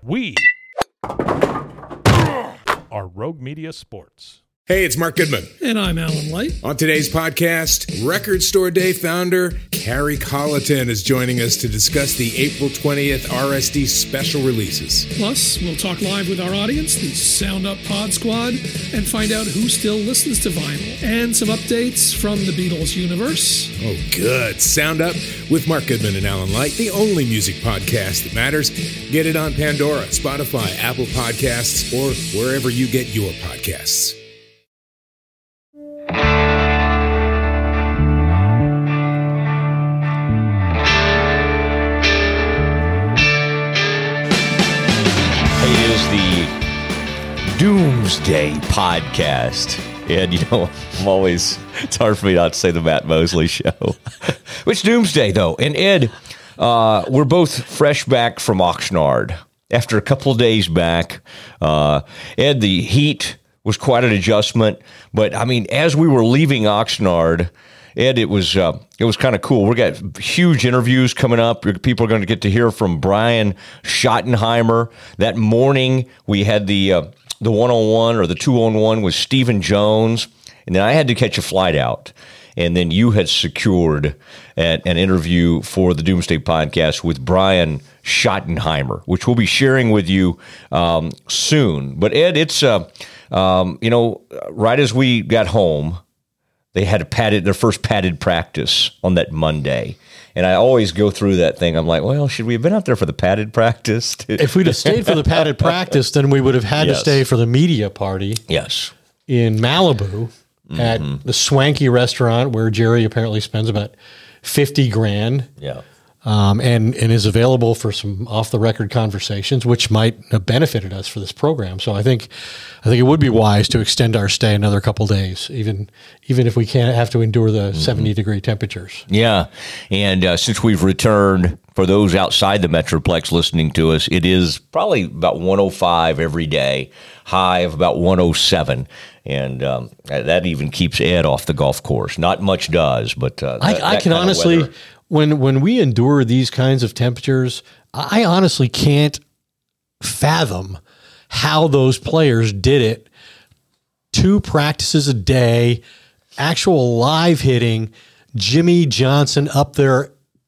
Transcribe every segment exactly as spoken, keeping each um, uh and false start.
We are Rogue Media Sports. Hey, it's Mark Goodman. And I'm Alan Light. On today's podcast, Record Store Day founder Carrie Colliton is joining us to discuss the April twentieth R S D special releases. Plus, we'll talk live with our audience, the Sound Up Pod Squad, and find out who still listens to vinyl. And some updates from the Beatles universe. Oh, good. Sound Up with Mark Goodman and Alan Light, the only music podcast that matters. Get it on Pandora, Spotify, Apple Podcasts, or wherever you get your podcasts. Doomsday Podcast. And, you know, I'm always, it's hard for me not to say the Matt Mosley Show. Which Doomsday, though? And Ed, uh, we're both fresh back from Oxnard. After a couple of days back, uh, Ed, the heat was quite an adjustment. But, I mean, as we were leaving Oxnard, Ed, it was uh, it was kind of cool. We got huge interviews coming up. People are going to get to hear from Brian Schottenheimer. That morning, we had the uh, the one-on-one or the two-on-one with Stephen Jones, and then I had to catch a flight out. And then you had secured an, an interview for the Doomsday Podcast with Brian Schottenheimer, which we'll be sharing with you um, soon. But Ed, it's uh, um, you know, right as we got home, they had a padded their first padded practice on that Monday. And I always go through that thing. I'm like, well, should we have been out there for the padded practice? If we'd have stayed for the padded practice, then we would have had yes. to stay for the media party. Yes. In Malibu mm-hmm. at the swanky restaurant where Jerry apparently spends about fifty grand. Yeah. Um, and, and is available for some off-the-record conversations, which might have benefited us for this program. So I think I think it would be wise to extend our stay another couple days, even even if we can't have to endure the mm-hmm. seventy-degree temperatures. Yeah, and uh, since we've returned, for those outside the Metroplex listening to us, it is probably about one oh five every day, high of about one oh seven. And um, that even keeps Ed off the golf course. Not much does, but uh, I, that, I that can honestly... weather, When when we endure these kinds of temperatures, I honestly can't fathom how those players did it. Two practices a day, actual live hitting, Jimmy Johnson up there,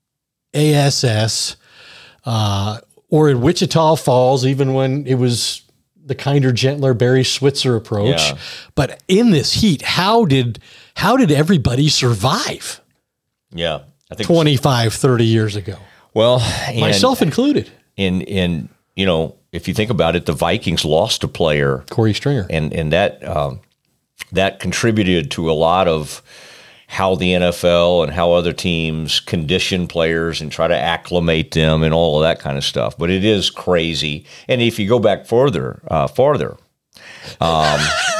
A S S, uh, or in Wichita Falls, even when it was the kinder, gentler Barry Switzer approach. Yeah. But in this heat, how did how did everybody survive? Yeah. I think twenty-five, thirty years ago. Well, and, myself included. In in you know, if you think about it, the Vikings lost a player, Corey Stringer, and and that um, that contributed to a lot of how the N F L and how other teams condition players and try to acclimate them and all of that kind of stuff. But it is crazy. And if you go back further, uh, farther. Um,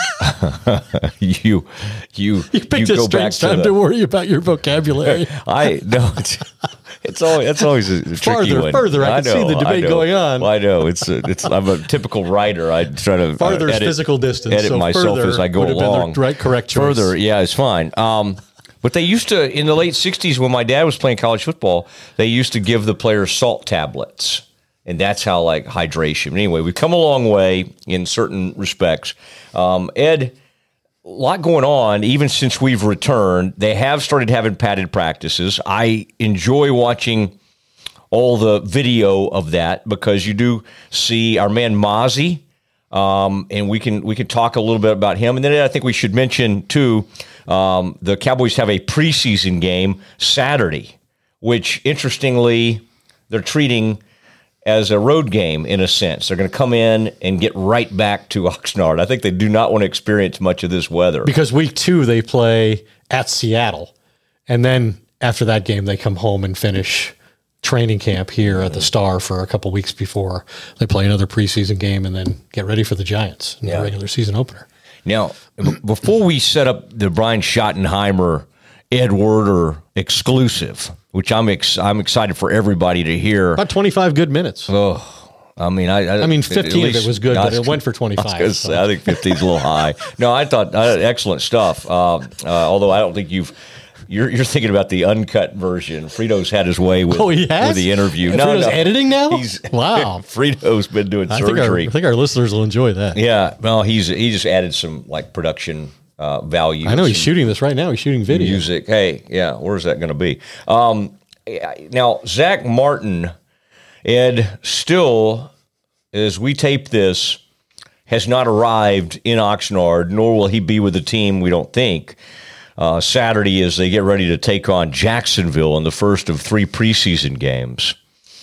you you you picked you a go strange back to time the, to worry about your vocabulary. I no, it's, it's always that's always a, a tricky farther, one. Further, I, I can know, see the debate going on. Well, I know it's a, it's. I'm a typical writer. I try to farther uh, is edit, physical distance. Edit so myself as I go would have along. been the right, correct choice. Further, yeah, it's fine. Um, but they used to in the late sixties when my dad was playing college football. They used to give the players salt tablets. And that's how, like, hydration. Anyway, we've come a long way in certain respects. Um, Ed, a lot going on, even since we've returned. They have started having padded practices. I enjoy watching all the video of that because you do see our man Mozzie, um, and we can we can talk a little bit about him. And then I think we should mention, too, um, the Cowboys have a preseason game Saturday, which, interestingly, they're treating as a road game in a sense. They're going to come in and get right back to Oxnard. I think they do not want to experience much of this weather. Because week two, they play at Seattle. And then after that game, they come home and finish training camp here at the Star for a couple weeks before they play another preseason game and then get ready for the Giants in yeah. the regular season opener. Now, b- before we set up the Brian Schottenheimer, Ed Werder exclusive, which I'm ex- I'm excited for everybody to hear. About twenty-five good minutes. Oh, I mean, I I, I mean, fifteen of it was good, but it went for twenty-five. I, was gonna say, I think fifteen is a little high. No, I thought uh, excellent stuff. Uh, uh, although I don't think you've You're you're thinking about the uncut version. Frito's had his way with, Oh, he has? with the interview. And Frito's editing now? Wow. Frito's been doing I think, our, surgery. I think our listeners will enjoy that. Yeah, well, he's he just added some like production uh, value. I know he's some shooting this right now. He's shooting video. music. Hey, yeah, where's that going to be? Um, now, Zach Martin, Ed, still, as we tape this, has not arrived in Oxnard, nor will he be with the team, we don't think, uh, Saturday as they get ready to take on Jacksonville in the first of three preseason games.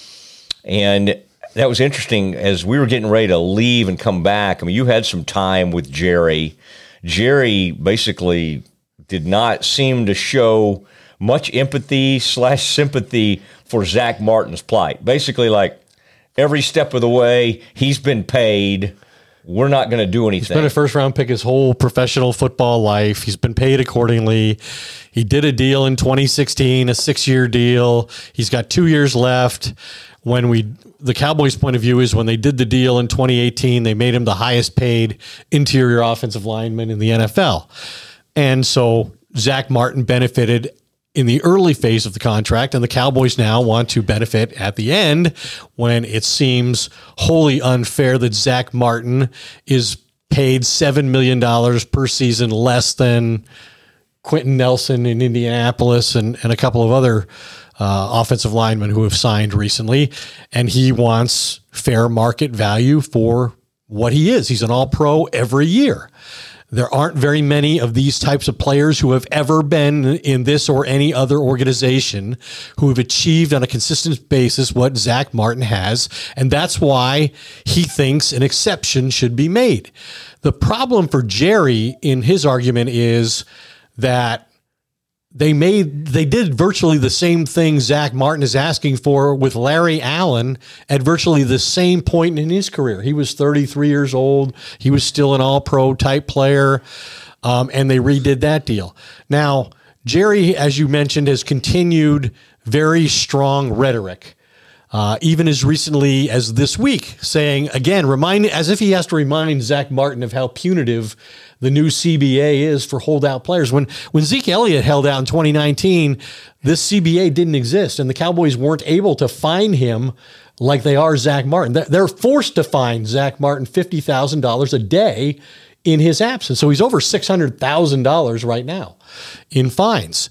And that was interesting as we were getting ready to leave and come back. I mean, you had some time with Jerry. Jerry basically did not seem to show much empathy slash sympathy for Zach Martin's plight. Basically, like, every step of the way, he's been paid. We're not going to do anything. He's been a first-round pick his whole professional football life. He's been paid accordingly. He did a deal in twenty sixteen, a six-year deal. He's got two years left. When we, the Cowboys' point of view is when they did the deal in twenty eighteen, they made him the highest-paid interior offensive lineman in the N F L. And so Zach Martin benefited in the early phase of the contract, and the Cowboys now want to benefit at the end when it seems wholly unfair that Zach Martin is paid seven million dollars per season less than Quentin Nelson in Indianapolis and, and a couple of other uh, offensive linemen who have signed recently. And he wants fair market value for what he is. He's an all-pro every year. There aren't very many of these types of players who have ever been in this or any other organization who have achieved on a consistent basis what Zach Martin has, and that's why he thinks an exception should be made. The problem for Jerry in his argument is that they made they did virtually the same thing Zach Martin is asking for with Larry Allen at virtually the same point in his career. He was thirty-three years old. He was still an all-pro type player, um, and they redid that deal. Now, Jerry, as you mentioned, has continued very strong rhetoric, uh, even as recently as this week, saying, again, remind as if he has to remind Zach Martin of how punitive the new C B A is for holdout players. When when Zeke Elliott held out in twenty nineteen, this C B A didn't exist, and the Cowboys weren't able to fine him like they are Zach Martin. They're forced to fine Zach Martin fifty thousand dollars a day in his absence. So he's over six hundred thousand dollars right now in fines.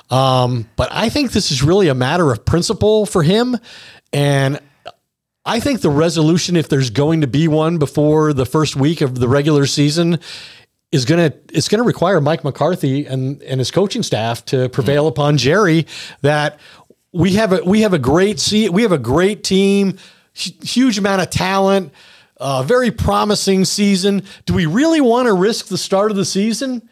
Um, but I think this is really a matter of principle for him, and I think the resolution, if there's going to be one before the first week of the regular season, is going to it's going to require Mike McCarthy and, and his coaching staff to prevail mm. upon Jerry that we have a we have a great see we have a great team, huge amount of talent, uh, very promising season. Do we really want to risk the start of the season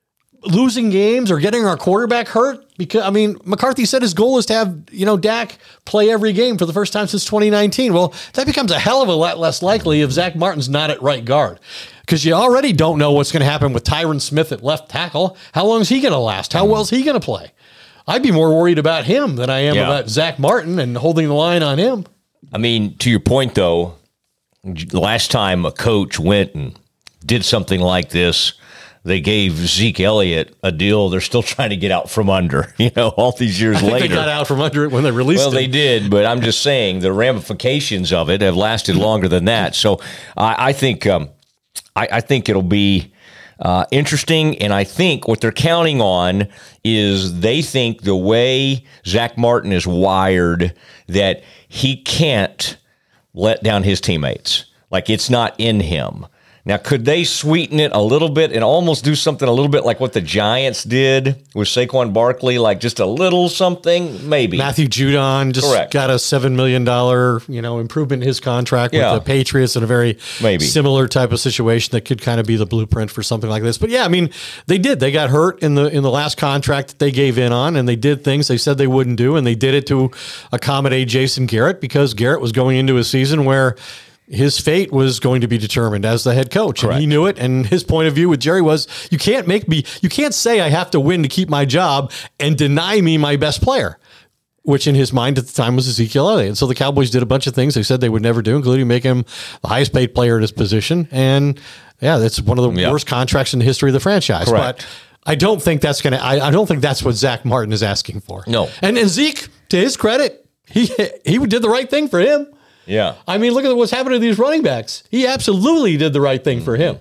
losing games or getting our quarterback hurt? Because I mean, McCarthy said his goal is to have, you know, Dak play every game for the first time since twenty nineteen. Well, that becomes a hell of a lot less likely if Zach Martin's not at right guard, because you already don't know what's going to happen with Tyron Smith at left tackle. How long is he going to last? How well is he going to play? I'd be more worried about him than I am yeah. about Zach Martin and holding the line on him. I mean, to your point, though, the last time a coach went and did something like this, they gave Zeke Elliott a deal they're still trying to get out from under, you know, all these years I think later. They got out from under it when they released well, it. Well, they did, but I'm just saying the ramifications of it have lasted longer than that. So I, I think um, I, I think it'll be uh, interesting, and I think what they're counting on is they think the way Zach Martin is wired that he can't let down his teammates. Like, it's not in him. Now, could they sweeten it a little bit and almost do something a little bit like what the Giants did with Saquon Barkley, like just a little something? Maybe. Matthew Judon just Correct. got a seven million dollars, you know, improvement in his contract yeah. with the Patriots in a very Maybe. similar type of situation that could kind of be the blueprint for something like this. But yeah, I mean, they did. They got hurt in the in the last contract that they gave in on, and they did things they said they wouldn't do, and they did it to accommodate Jason Garrett because Garrett was going into a season where his fate was going to be determined as the head coach. Correct. And he knew it. And his point of view with Jerry was, you can't make me, you can't say I have to win to keep my job and deny me my best player, which in his mind at the time was Ezekiel Elliott. And so the Cowboys did a bunch of things they said they would never do, including make him the highest paid player at his position. And yeah, that's one of the yeah. worst contracts in the history of the franchise. Correct. But I don't think that's going to, I don't think that's what Zach Martin is asking for. No. And, and Zeke, to his credit, he he did the right thing for him. Yeah. I mean, look at what's happening to these running backs. He absolutely did the right thing mm-hmm. for him.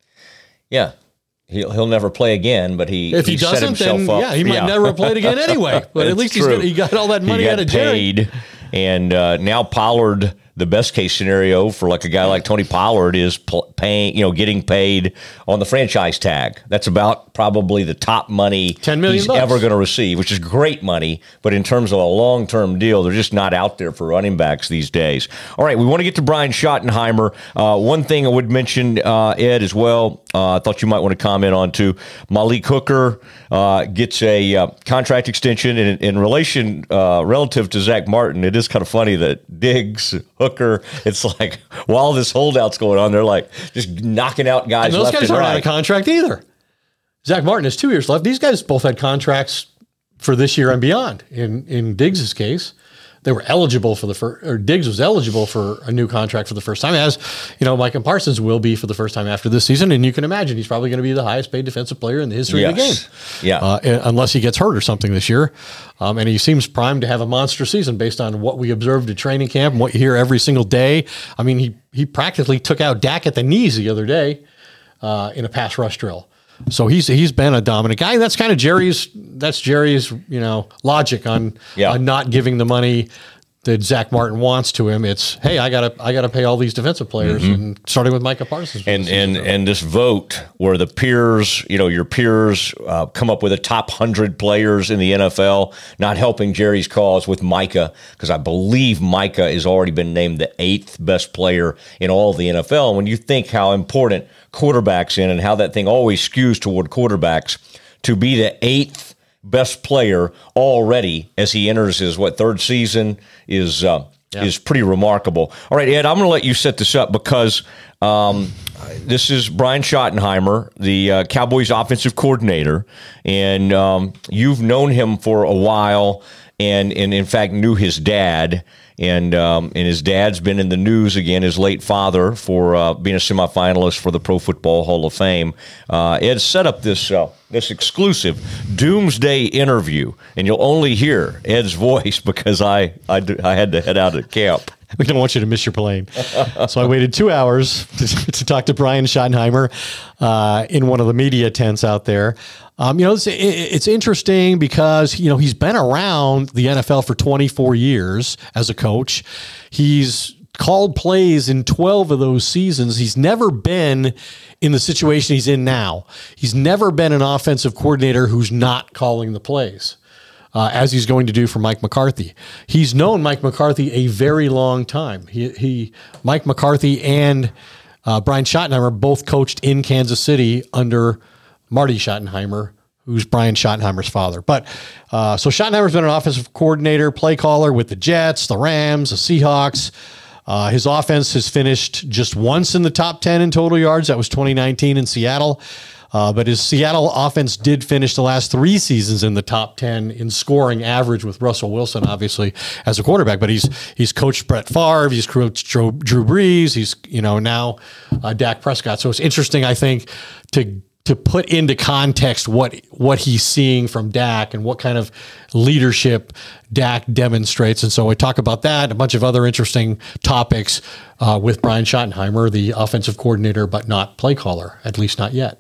Yeah. He'll, he'll never play again, but he, if he, he doesn't, set himself then up. yeah, he might yeah. never have played again anyway. But at least he's got, he got all that money he got out of Jerry. Paid, and uh, now Pollard, the best case scenario for like a guy like Tony Pollard is pl- paying, you know, getting paid on the franchise tag. That's about probably the top money ten million he's bucks. ever going to receive, which is great money. But in terms of a long-term deal, they're just not out there for running backs these days. All right, we want to get to Brian Schottenheimer. Uh, one thing I would mention, uh, Ed, as well, uh, I thought you might want to comment on too. Malik Hooker uh, gets a uh, contract extension in, in relation uh, relative to Zach Martin. It is kind of funny that Diggs, Hooker, it's like while this holdout's going on, they're like just knocking out guys. And those left guys and aren't right. out of contract either. Zach Martin has two years left. These guys both had contracts for this year and beyond. In in Diggs' case, they were eligible for the first, or Diggs was eligible for a new contract for the first time, as you know, Micah Parsons will be for the first time after this season. And you can imagine he's probably going to be the highest paid defensive player in the history yes. of the game. Yeah, uh, unless he gets hurt or something this year. Um, and he seems primed to have a monster season based on what we observed at training camp and what you hear every single day. I mean, he he practically took out Dak at the knees the other day uh, in a pass rush drill. So he's he's been a dominant guy. That's kind of Jerry's. That's Jerry's you know logic on, yeah. on not giving the money that Zach Martin wants to him. It's hey, I gotta I gotta pay all these defensive players, mm-hmm. and starting with Micah Parsons. And and and this vote where the peers, you know, your peers uh, come up with the top hundred players in the N F L, not helping Jerry's cause with Micah, because I believe Micah has already been named the eighth best player in all of the N F L. And when you think how important quarterbacks in and how that thing always skews toward quarterbacks, to be the eighth best player already as he enters his what third season is uh, yeah. is pretty remarkable. All right, Ed, I'm going to let you set this up because um, this is Brian Schottenheimer, the uh, Cowboys offensive coordinator, and um, you've known him for a while, and and in fact knew his dad. And um, and his dad's been in the news again, his late father, for uh, being a semifinalist for the Pro Football Hall of Fame. Uh, Ed set up this uh, this exclusive Doomsday interview, and you'll only hear Ed's voice because I I, I had to head out of camp. We don't want you to miss your plane. So I waited two hours to, to talk to Brian Schottenheimer uh, in one of the media tents out there. Um, you know, it's, it's interesting because, you know, he's been around the N F L for twenty-four years as a coach. He's called plays in twelve of those seasons. He's never been in the situation he's in now. He's never been an offensive coordinator who's not calling the plays. Uh, as he's going to do for Mike McCarthy. He's known Mike McCarthy a very long time. He, he Mike McCarthy and uh, Brian Schottenheimer both coached in Kansas City under Marty Schottenheimer, who's Brian Schottenheimer's father. But uh, so Schottenheimer's been an offensive coordinator, play caller with the Jets, the Rams, the Seahawks. Uh, his offense has finished just once in the top ten in total yards. That was twenty nineteen in Seattle. Uh, but his Seattle offense did finish the last three seasons in the top ten in scoring average with Russell Wilson, obviously, as a quarterback. But he's he's coached Brett Favre, he's coached Drew, Drew Brees, he's you know now uh, Dak Prescott. So it's interesting, I think, to to put into context what what he's seeing from Dak and what kind of leadership Dak demonstrates. And so we talk about that and a bunch of other interesting topics uh, with Brian Schottenheimer, the offensive coordinator, but not play caller, at least not yet.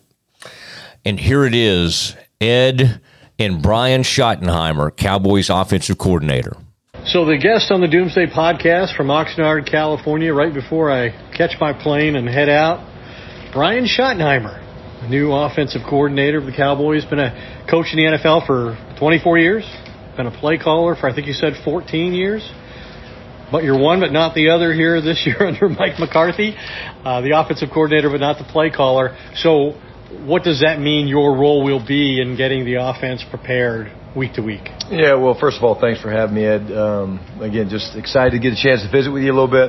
And here it is, Ed and Brian Schottenheimer, Cowboys offensive coordinator. So the guest on the Doomsday podcast from Oxnard, California, right before I catch my plane and head out, Brian Schottenheimer, the new offensive coordinator of the Cowboys, been a coach in the N F L for twenty-four years, been a play caller for, I think you said fourteen years. But you're one but not the other here this year under Mike McCarthy, uh, the offensive coordinator but not the play caller. So what does that mean your role will be in getting the offense prepared week to week? Yeah, well, first of all, thanks for having me, Ed. Um, again, just excited to get a chance to visit with you a little bit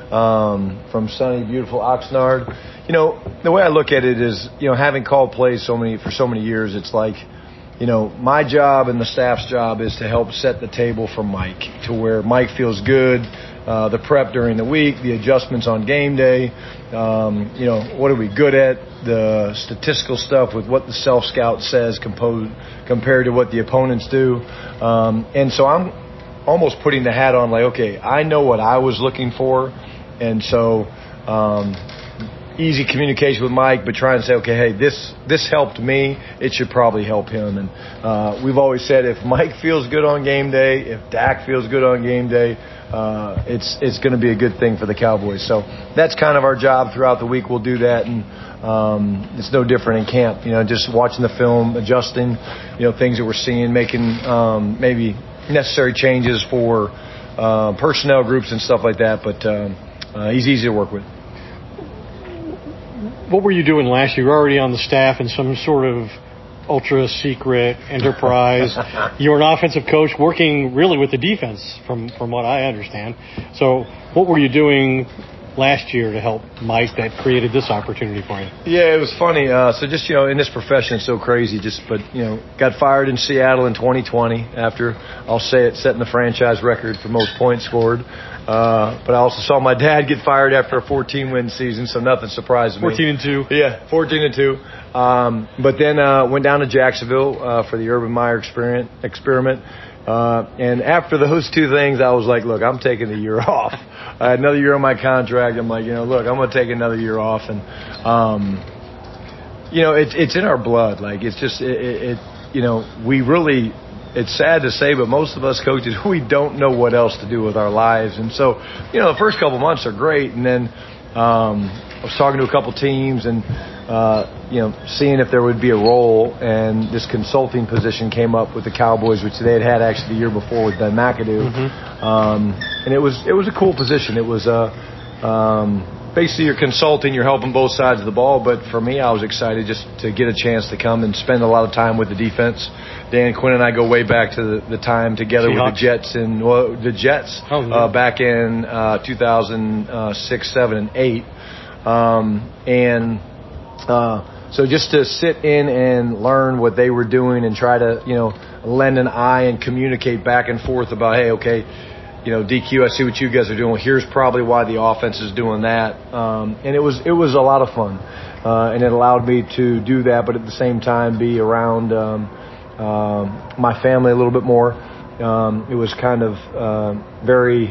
um, from sunny, beautiful Oxnard. You know, the way I look at it is, you know, having called plays so many for so many years, it's like, you know, my job and the staff's job is to help set the table for Mike to where Mike feels good uh, the prep during the week, the adjustments on game day. Um, you know, what are we good at? The statistical stuff with what the self-scout says composed, compared to what the opponents do. Um, and so I'm almost putting the hat on like, okay, I know what I was looking for. And so um, easy communication with Mike, but trying to say, okay, hey, this this helped me. It should probably help him. And uh, we've always said if Mike feels good on game day, if Dak feels good on game day, uh, it's it's going to be a good thing for the Cowboys. So that's kind of our job throughout the week. We'll do that, and um, it's no different in camp. You know, just watching the film, adjusting, you know, things that we're seeing, making um, maybe necessary changes for uh, personnel groups and stuff like that. But um, uh, he's easy to work with. What were you doing last year? You were already on the staff in some sort of ultra secret enterprise. You were an offensive coach working really with the defense from, from what I understand. So what were you doing last year to help Mike that created this opportunity for you? Yeah, it was funny. Uh, so just, you know, in this profession, it's so crazy. Just, but, you know, got fired in Seattle in twenty twenty after, I'll say it, setting the franchise record for most points scored. Uh, but I also saw my dad get fired after a fourteen win season, so nothing surprised me. fourteen and two Yeah, fourteen and two Um, but then uh, went down to Jacksonville uh, for the Urban Meyer experiment. experiment. Uh, and after those two things, I was like, look, I'm taking the year off. I had another year on my contract. I'm like, you know, look, I'm going to take another year off. And, um, you know, it's it's in our blood. Like, it's just, it, it, it, you know, we really, it's sad to say, but most of us coaches, we don't know what else to do with our lives. And so, you know, the first couple months are great. And then um, I was talking to a couple teams and, uh, you know, seeing if there would be a role, and this consulting position came up with the Cowboys, which they had had actually the year before with Ben McAdoo. Mm-hmm. Um, and it was it was a cool position. It was uh, um, basically you're consulting, you're helping both sides of the ball. But for me, I was excited just to get a chance to come and spend a lot of time with the defense. Dan Quinn and I go way back to the, the time together Seahawks. with the Jets and well, the Jets oh, yeah. uh, back in uh, two thousand six, seven, and eight. Um, and uh, so just to sit in and learn what they were doing and try to, you know, lend an eye and communicate back and forth about, hey, okay, you know, D Q, I see what you guys are doing. Well, here's probably why the offense is doing that. Um, and it was it was a lot of fun, uh, and it allowed me to do that, but at the same time be around um, uh, my family a little bit more. Um, it was kind of uh, very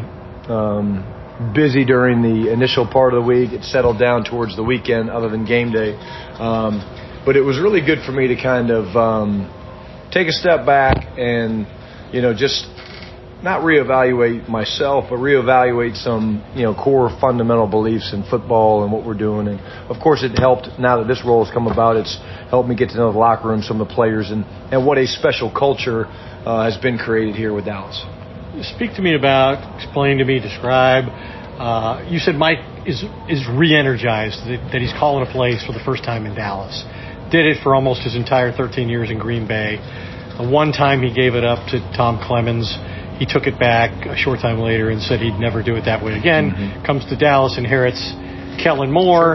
um, busy during the initial part of the week. It settled down towards the weekend other than game day. Um, but it was really good for me to kind of um, take a step back and, you know, just not reevaluate myself, but reevaluate some, you know, core fundamental beliefs in football and what we're doing. And, of course, it helped now that this role has come about. It's helped me get to know the locker room, some of the players, and, and what a special culture uh, has been created here with Dallas. Speak to me about, explain to me, describe. Uh, you said Mike is is re-energized, that, that he's calling a plays for the first time in Dallas. Did it for almost his entire thirteen years in Green Bay. The one time he gave it up to Tom Clemens, he took it back a short time later and said he'd never do it that way again. Mm-hmm. Comes to Dallas, inherits Kellen Moore,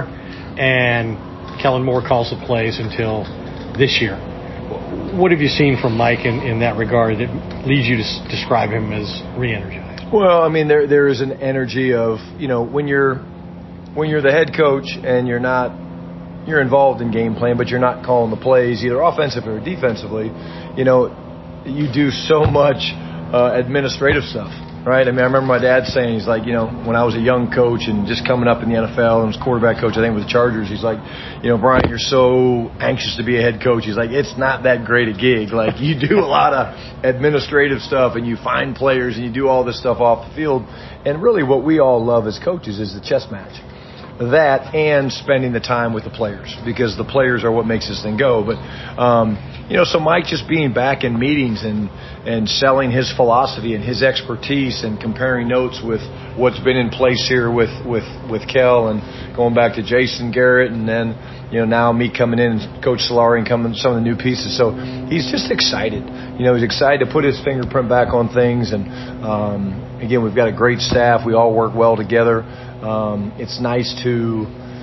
and Kellen Moore calls the plays until this year. What have you seen from Mike in, in that regard that leads you to s- describe him as re-energized? Well, I mean, there there is an energy of, you know, when you're when you're the head coach and you're not you're involved in game plan, but you're not calling the plays either offensively or defensively. You know, you do so much uh, administrative stuff, right? I mean, I remember my dad saying, he's like, you know, when I was a young coach and just coming up in the N F L and was quarterback coach, I think with the Chargers, he's like, you know, Brian, you're so anxious to be a head coach. He's like, it's not that great a gig. Like, you do a lot of administrative stuff and you find players and you do all this stuff off the field. And really what we all love as coaches is the chess match. That and spending the time with the players, because the players are what makes this thing go. But, um, you know, so Mike just being back in meetings and, and selling his philosophy and his expertise and comparing notes with what's been in place here with, with, with Kel and going back to Jason Garrett and then, you know, now me coming in and Coach Solari and coming some of the new pieces. So he's just excited. You know, he's excited to put his fingerprint back on things. And, um, again, we've got a great staff. We all work well together. Um, it's nice to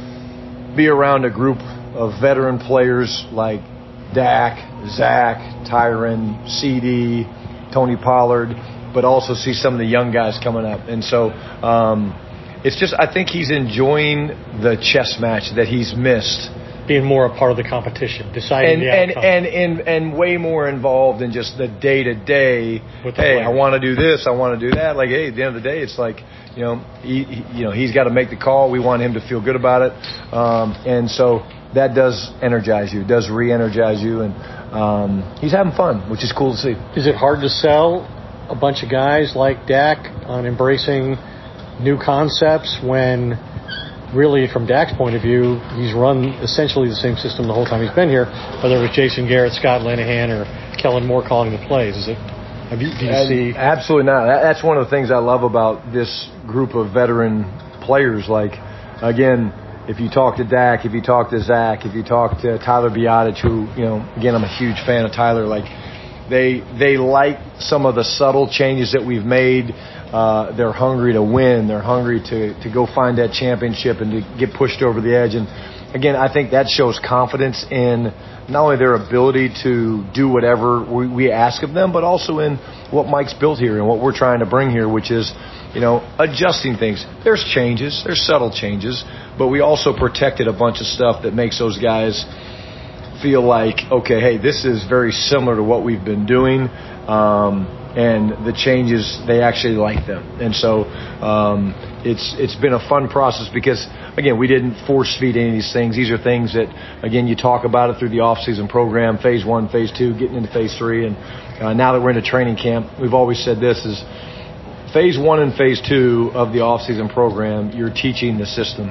be around a group of veteran players like Dak, Zach, Tyron, C D, Tony Pollard, but also see some of the young guys coming up. And so um, it's just, I think he's enjoying the chess match that he's missed. Being more a part of the competition, deciding and, the and, outcome. and, and, and way more involved in just the day-to-day, With the hey, players. I want to do this, I want to do that. Like, hey, at the end of the day, it's like, you know, he, he, you know, he's got to make the call. We want him to feel good about it. Um, and so that does energize you, does re-energize you. And um, he's having fun, which is cool to see. Is it hard to sell a bunch of guys like Dak on embracing new concepts when really, from Dak's point of view, he's run essentially the same system the whole time he's been here, whether it was Jason Garrett, Scott Linehan, or Kellen Moore calling the plays? Is it? Have you, do you And see? Absolutely not. That, that's one of the things I love about this group of veteran players. Like, again, if you talk to Dak, if you talk to Zach, if you talk to Tyler Biadasz, who, you know, again, I'm a huge fan of Tyler, like, they they like some of the subtle changes that we've made. Uh, they're hungry to win. They're hungry to, to go find that championship and to get pushed over the edge. And, again, I think that shows confidence in not only their ability to do whatever we, we ask of them, but also in what Mike's built here and what we're trying to bring here, which is, you know, adjusting things. There's changes. There's subtle changes. But we also protected a bunch of stuff that makes those guys feel like, okay, hey, this is very similar to what we've been doing. Um, and the changes, they actually like them. And so um, it's it's been a fun process because, again, we didn't force feed any of these things. These are things that, again, you talk about it through the off-season program, phase one, phase two, getting into phase three. And uh, now that we're into training camp, we've always said this is phase one and phase two of the off-season program, you're teaching the system.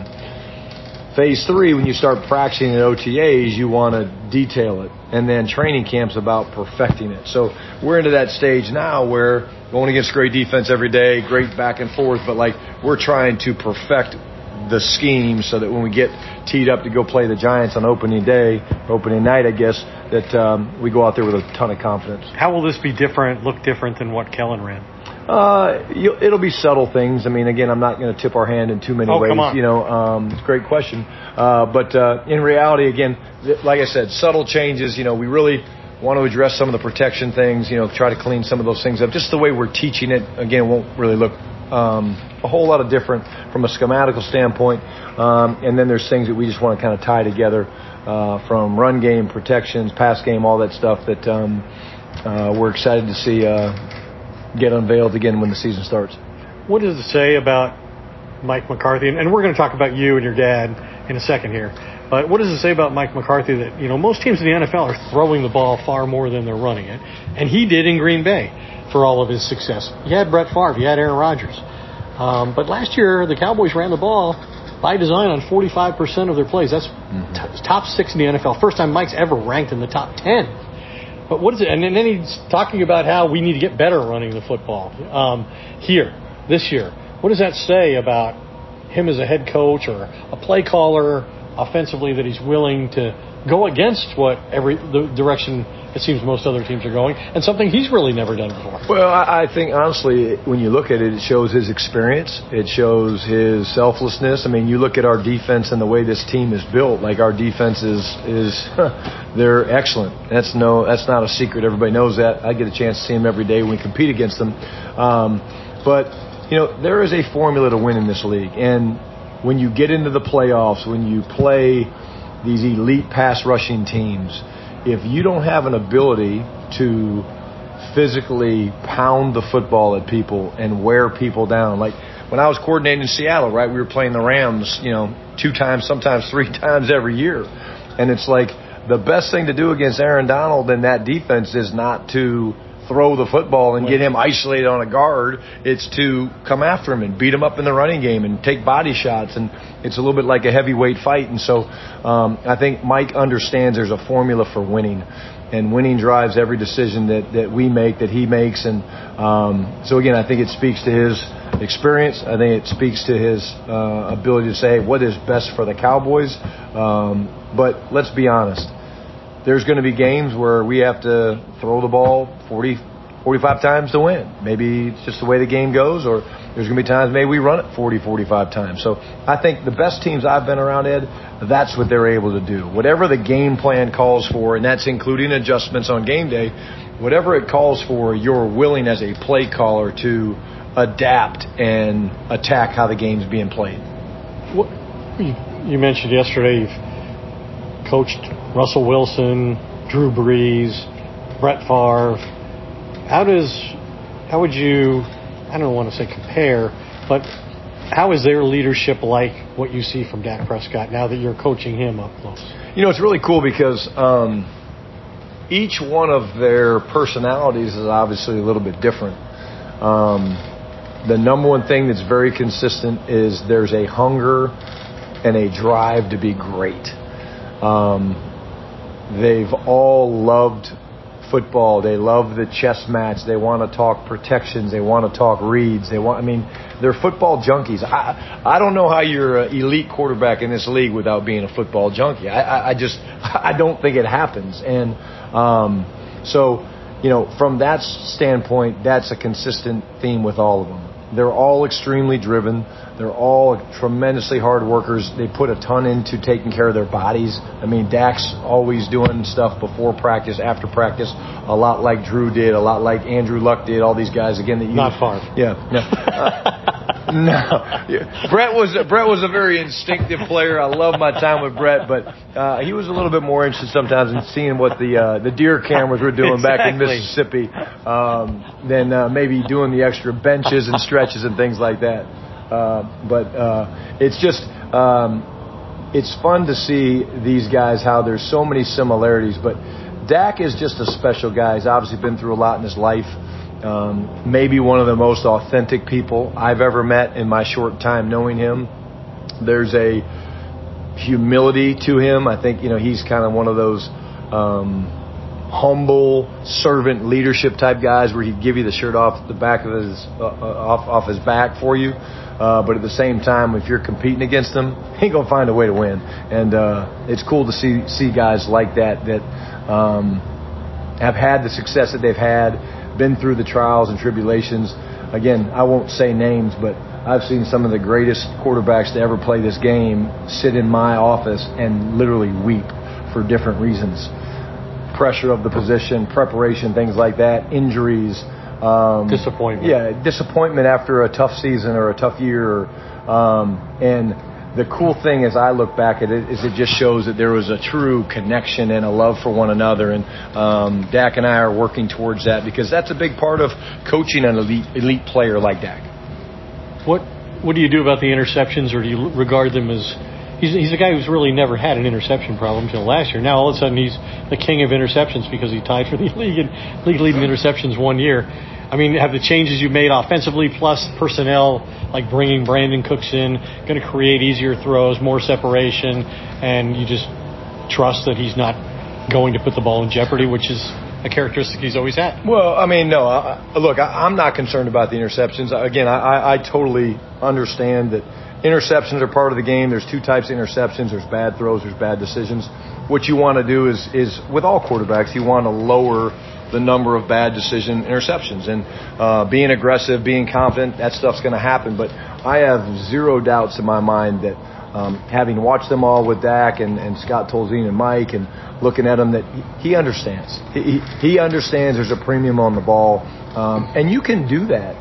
Phase three, when you start practicing at O T As, you want to detail it. And then training camp's about perfecting it. So we're into that stage now where going against great defense every day, great back and forth, but like we're trying to perfect the scheme so that when we get teed up to go play the Giants on opening day, opening night, I guess, that um, we go out there with a ton of confidence. How will this be different, look different than what Kellen ran? Uh, you, it'll be subtle things. I mean, again, I'm not going to tip our hand in too many oh, ways. Come on. You know, um, it's a great question. Uh, but uh, in reality, again, like I said, subtle changes. You know, we really want to address some of the protection things. You know, try to clean some of those things up. Just the way we're teaching it, again, won't really look um, a whole lot of different from a schematical standpoint. Um, and then there's things that we just want to kind of tie together uh, from run game, protections, pass game, all that stuff that um, uh, we're excited to see. Uh, get unveiled again when the season starts. What does it say about Mike McCarthy? And we're going to talk about you and your dad in a second here. But what does it say about Mike McCarthy that, you know, most teams in the N F L are throwing the ball far more than they're running it? And he did in Green Bay for all of his success. You had Brett Favre. You had Aaron Rodgers. Um, but last year, the Cowboys ran the ball by design on forty-five percent of their plays. That's mm-hmm. t- top six in the N F L. First time Mike's ever ranked in the top ten. But what is it? And then he's talking about how we need to get better running the football um, here, this year. What does that say about him as a head coach or a play caller offensively that he's willing to go against what every the direction it seems most other teams are going, and something he's really never done before? Well, I, I think, honestly, when you look at it, it shows his experience. It shows his selflessness. I mean, you look at our defense and the way this team is built, like our defense is, is they're excellent. That's no, that's not a secret. Everybody knows that. I get a chance to see them every day when we compete against them. Um, but, you know, there is a formula to win in this league. And when you get into the playoffs, when you play these elite pass rushing teams, if you don't have an ability to physically pound the football at people and wear people down, like when I was coordinating in Seattle, right, we were playing the Rams, you know, two times, sometimes three times every year. And it's like the best thing to do against Aaron Donald and that defense is not to throw the football and get him isolated on a guard. It's to come after him and beat him up in the running game and take body shots. And it's a little bit like a heavyweight fight. And so um, I think Mike understands there's a formula for winning. And winning drives every decision that, that we make, that he makes. And um, so, again, I think it speaks to his experience. I think it speaks to his uh, ability to say what is best for the Cowboys. Um, but let's be honest. There's going to be games where we have to throw the ball forty, forty-five times to win. Maybe it's just the way the game goes, or there's going to be times maybe we run it forty, forty-five times. So I think the best teams I've been around, Ed, that's what they're able to do. Whatever the game plan calls for, and that's including adjustments on game day, whatever it calls for, you're willing as a play caller to adapt and attack how the game's being played. What, you mentioned yesterday you've coached Russell Wilson, Drew Brees, Brett Favre. How does, how would you, I don't want to say compare, but how is their leadership like what you see from Dak Prescott now that you're coaching him up close? You know, it's really cool because um, each one of their personalities is obviously a little bit different. Um, the number one thing that's very consistent is there's a hunger and a drive to be great. Um, they've all loved football. They love the chess match. They want to talk protections. They want to talk reads. They want, I mean, they're football junkies. I, I don't know how you're an elite quarterback in this league without being a football junkie. I, I, I just, I don't think it happens. And, um, so, you know, from that standpoint, that's a consistent theme with all of them. They're all extremely driven. They're all tremendously hard workers. They put a ton into taking care of their bodies. I mean, Dak's always doing stuff before practice, after practice, a lot like Drew did, a lot like Andrew Luck did, all these guys, again, that you... Not far. Yeah. No. Uh, no. Yeah. Brett was Brett was a very instinctive player. I love my time with Brett, but uh, he was a little bit more interested sometimes in seeing what the uh, the deer cameras were doing exactly. back in Mississippi um, than uh, maybe doing the extra benches and stretches and things like that. Uh, but uh, it's just um, it's fun to see these guys, how there's so many similarities. But Dak is just a special guy. He's obviously been through a lot in his life. Um, maybe one of the most authentic people I've ever met in my short time knowing him. There's a humility to him. I think, you know, he's kind of one of those um, humble servant leadership type guys where he'd give you the shirt off the back of his uh, off off his back for you. Uh, but at the same time, if you're competing against him, he ain't gonna find a way to win. And uh, it's cool to see see guys like that that um, have had the success that they've had, been through the trials and tribulations. Again, I won't say names, but I've seen some of the greatest quarterbacks to ever play this game sit in my office and literally weep for different reasons. Pressure of the position, preparation, things like that, injuries. Um, disappointment. Yeah, disappointment after a tough season or a tough year. Um, and the cool thing as I look back at it is it just shows that there was a true connection and a love for one another. And um, Dak and I are working towards that because that's a big part of coaching an elite elite player like Dak. What What do you do about the interceptions, or do you regard them as... He's, he's a guy who's really never had an interception problem until last year. Now all of a sudden he's the king of interceptions because he tied for the league and league leading interceptions one year. I mean, have the changes you made offensively plus personnel, like bringing Brandon Cooks in, going to create easier throws, more separation, and you just trust that he's not going to put the ball in jeopardy, which is a characteristic he's always had? Well, I mean, no. I, look, I, I'm not concerned about the interceptions. Again, I, I, I totally understand that interceptions are part of the game. There's two types of interceptions. There's bad throws. There's bad decisions. What you want to do is, is with all quarterbacks, you want to lower the number of bad decision interceptions. And uh, being aggressive, being confident, that stuff's going to happen. But I have zero doubts in my mind that um, having watched them all with Dak and, and Scott Tolzien and Mike and looking at him, that he, he understands. He, he understands there's a premium on the ball. Um, and you can do that.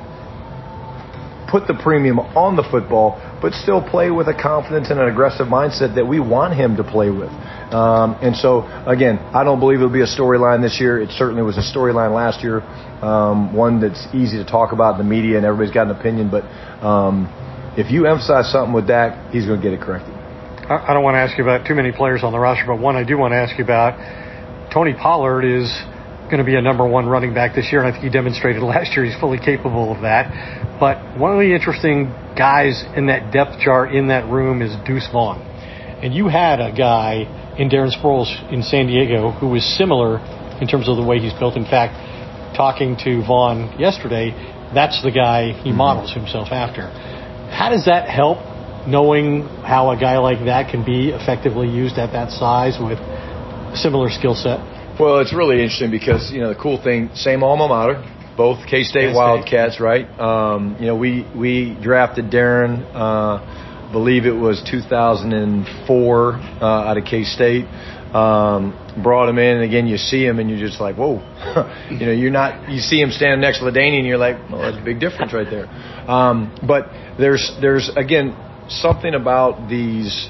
Put the premium on the football, but still play with a confidence and an aggressive mindset that we want him to play with. Um, and so, again, I don't believe it'll be a storyline this year. It certainly was a storyline last year, um, one that's easy to talk about in the media and everybody's got an opinion. But um, if you emphasize something with Dak, he's going to get it corrected. I, I don't want to ask you about too many players on the roster, but one I do want to ask you about. Tony Pollard is going to be a number one running back this year, and I think he demonstrated last year he's fully capable of that. But one of the interesting guys in that depth chart in that room is Deuce Vaughn. And you had a guy in Darren Sproles in San Diego who was similar in terms of the way he's built. In fact, talking to Vaughn yesterday, that's the guy he models himself after. How does that help, knowing how a guy like that can be effectively used at that size with a similar skill set? Well, it's really interesting because, you know, the cool thing, same alma mater, both K-State K-State. Wildcats, right? Um, you know, we we drafted Darren, uh, believe it was two thousand four uh, out of K-State. Um, brought him in, and again, you see him, and you're just like, whoa. you know, you're not. You see him standing next to LaDainian, and you're like, oh, that's a big difference right there. Um, but there's there's again something about these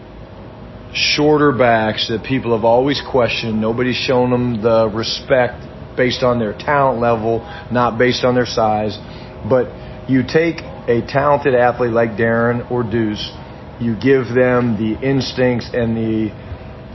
shorter backs that people have always questioned. Nobody's shown them the respect based on their talent level, not based on their size. But you take a talented athlete like Darren or Deuce, you give them the instincts and the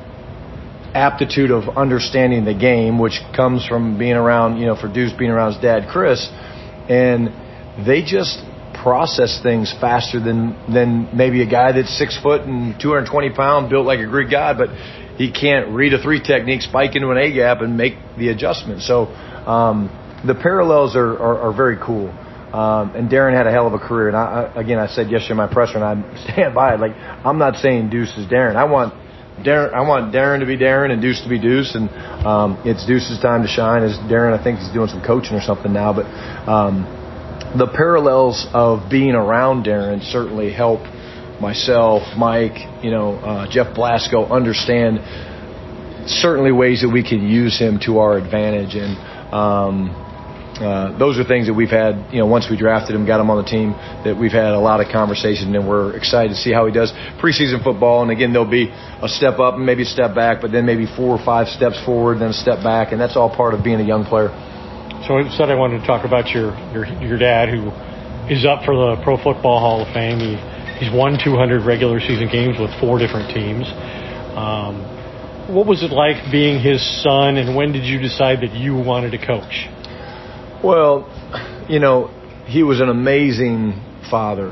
aptitude of understanding the game, which comes from being around, you know, for Deuce being around his dad, Chris, and they just process things faster than than maybe a guy that's six foot and two hundred twenty pounds, built like a Greek god, but he can't read a three technique, spike into an A gap, and make the adjustment. So um, the parallels are, are, are very cool. Um, and Darren had a hell of a career. And I, I, again, I said yesterday in my presser, and I stand by it. Like, I'm not saying Deuce is Darren. I want Darren, I want Darren to be Darren and Deuce to be Deuce, and um, it's Deuce's time to shine. As Darren, I think he's doing some coaching or something now, but um, the parallels of being around Darren certainly help myself, Mike, you know, uh, Jeff Blasco understand certainly ways that we can use him to our advantage, and um, Uh, those are things that we've had, you know, once we drafted him, got him on the team, that we've had a lot of conversation, and we're excited to see how he does preseason football. And again, there'll be a step up and maybe a step back, but then maybe four or five steps forward, then a step back, and that's all part of being a young player. So I said I wanted to talk about your, your, your dad, who is up for the Pro Football Hall of Fame. He, he's won two hundred regular season games with four different teams. Um, what was it like being his son, and when did you decide that you wanted to coach? Well, you know, he was an amazing father.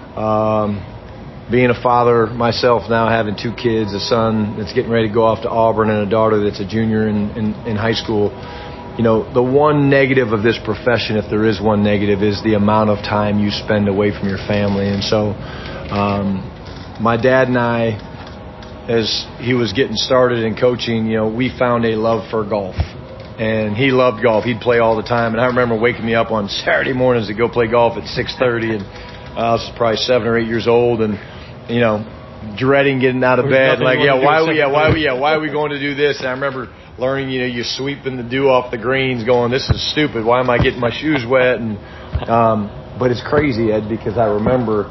Um, being a father myself now, having two kids, a son that's getting ready to go off to Auburn and a daughter that's a junior in, in, in high school, you know, the one negative of this profession, if there is one negative, is the amount of time you spend away from your family. And so um, my dad and I, as he was getting started in coaching, you know, we found a love for golf. And he loved golf. He'd play all the time. And I remember waking me up on Saturday mornings to go play golf at six thirty. And I was probably seven or eight years old, and, you know, dreading getting out of bed. Like, yeah, why are we, yeah, why are we, yeah, why are we going to do this? And I remember learning, you know, you're sweeping the dew off the greens, going, this is stupid. Why am I getting my shoes wet? And um, but it's crazy, Ed, because I remember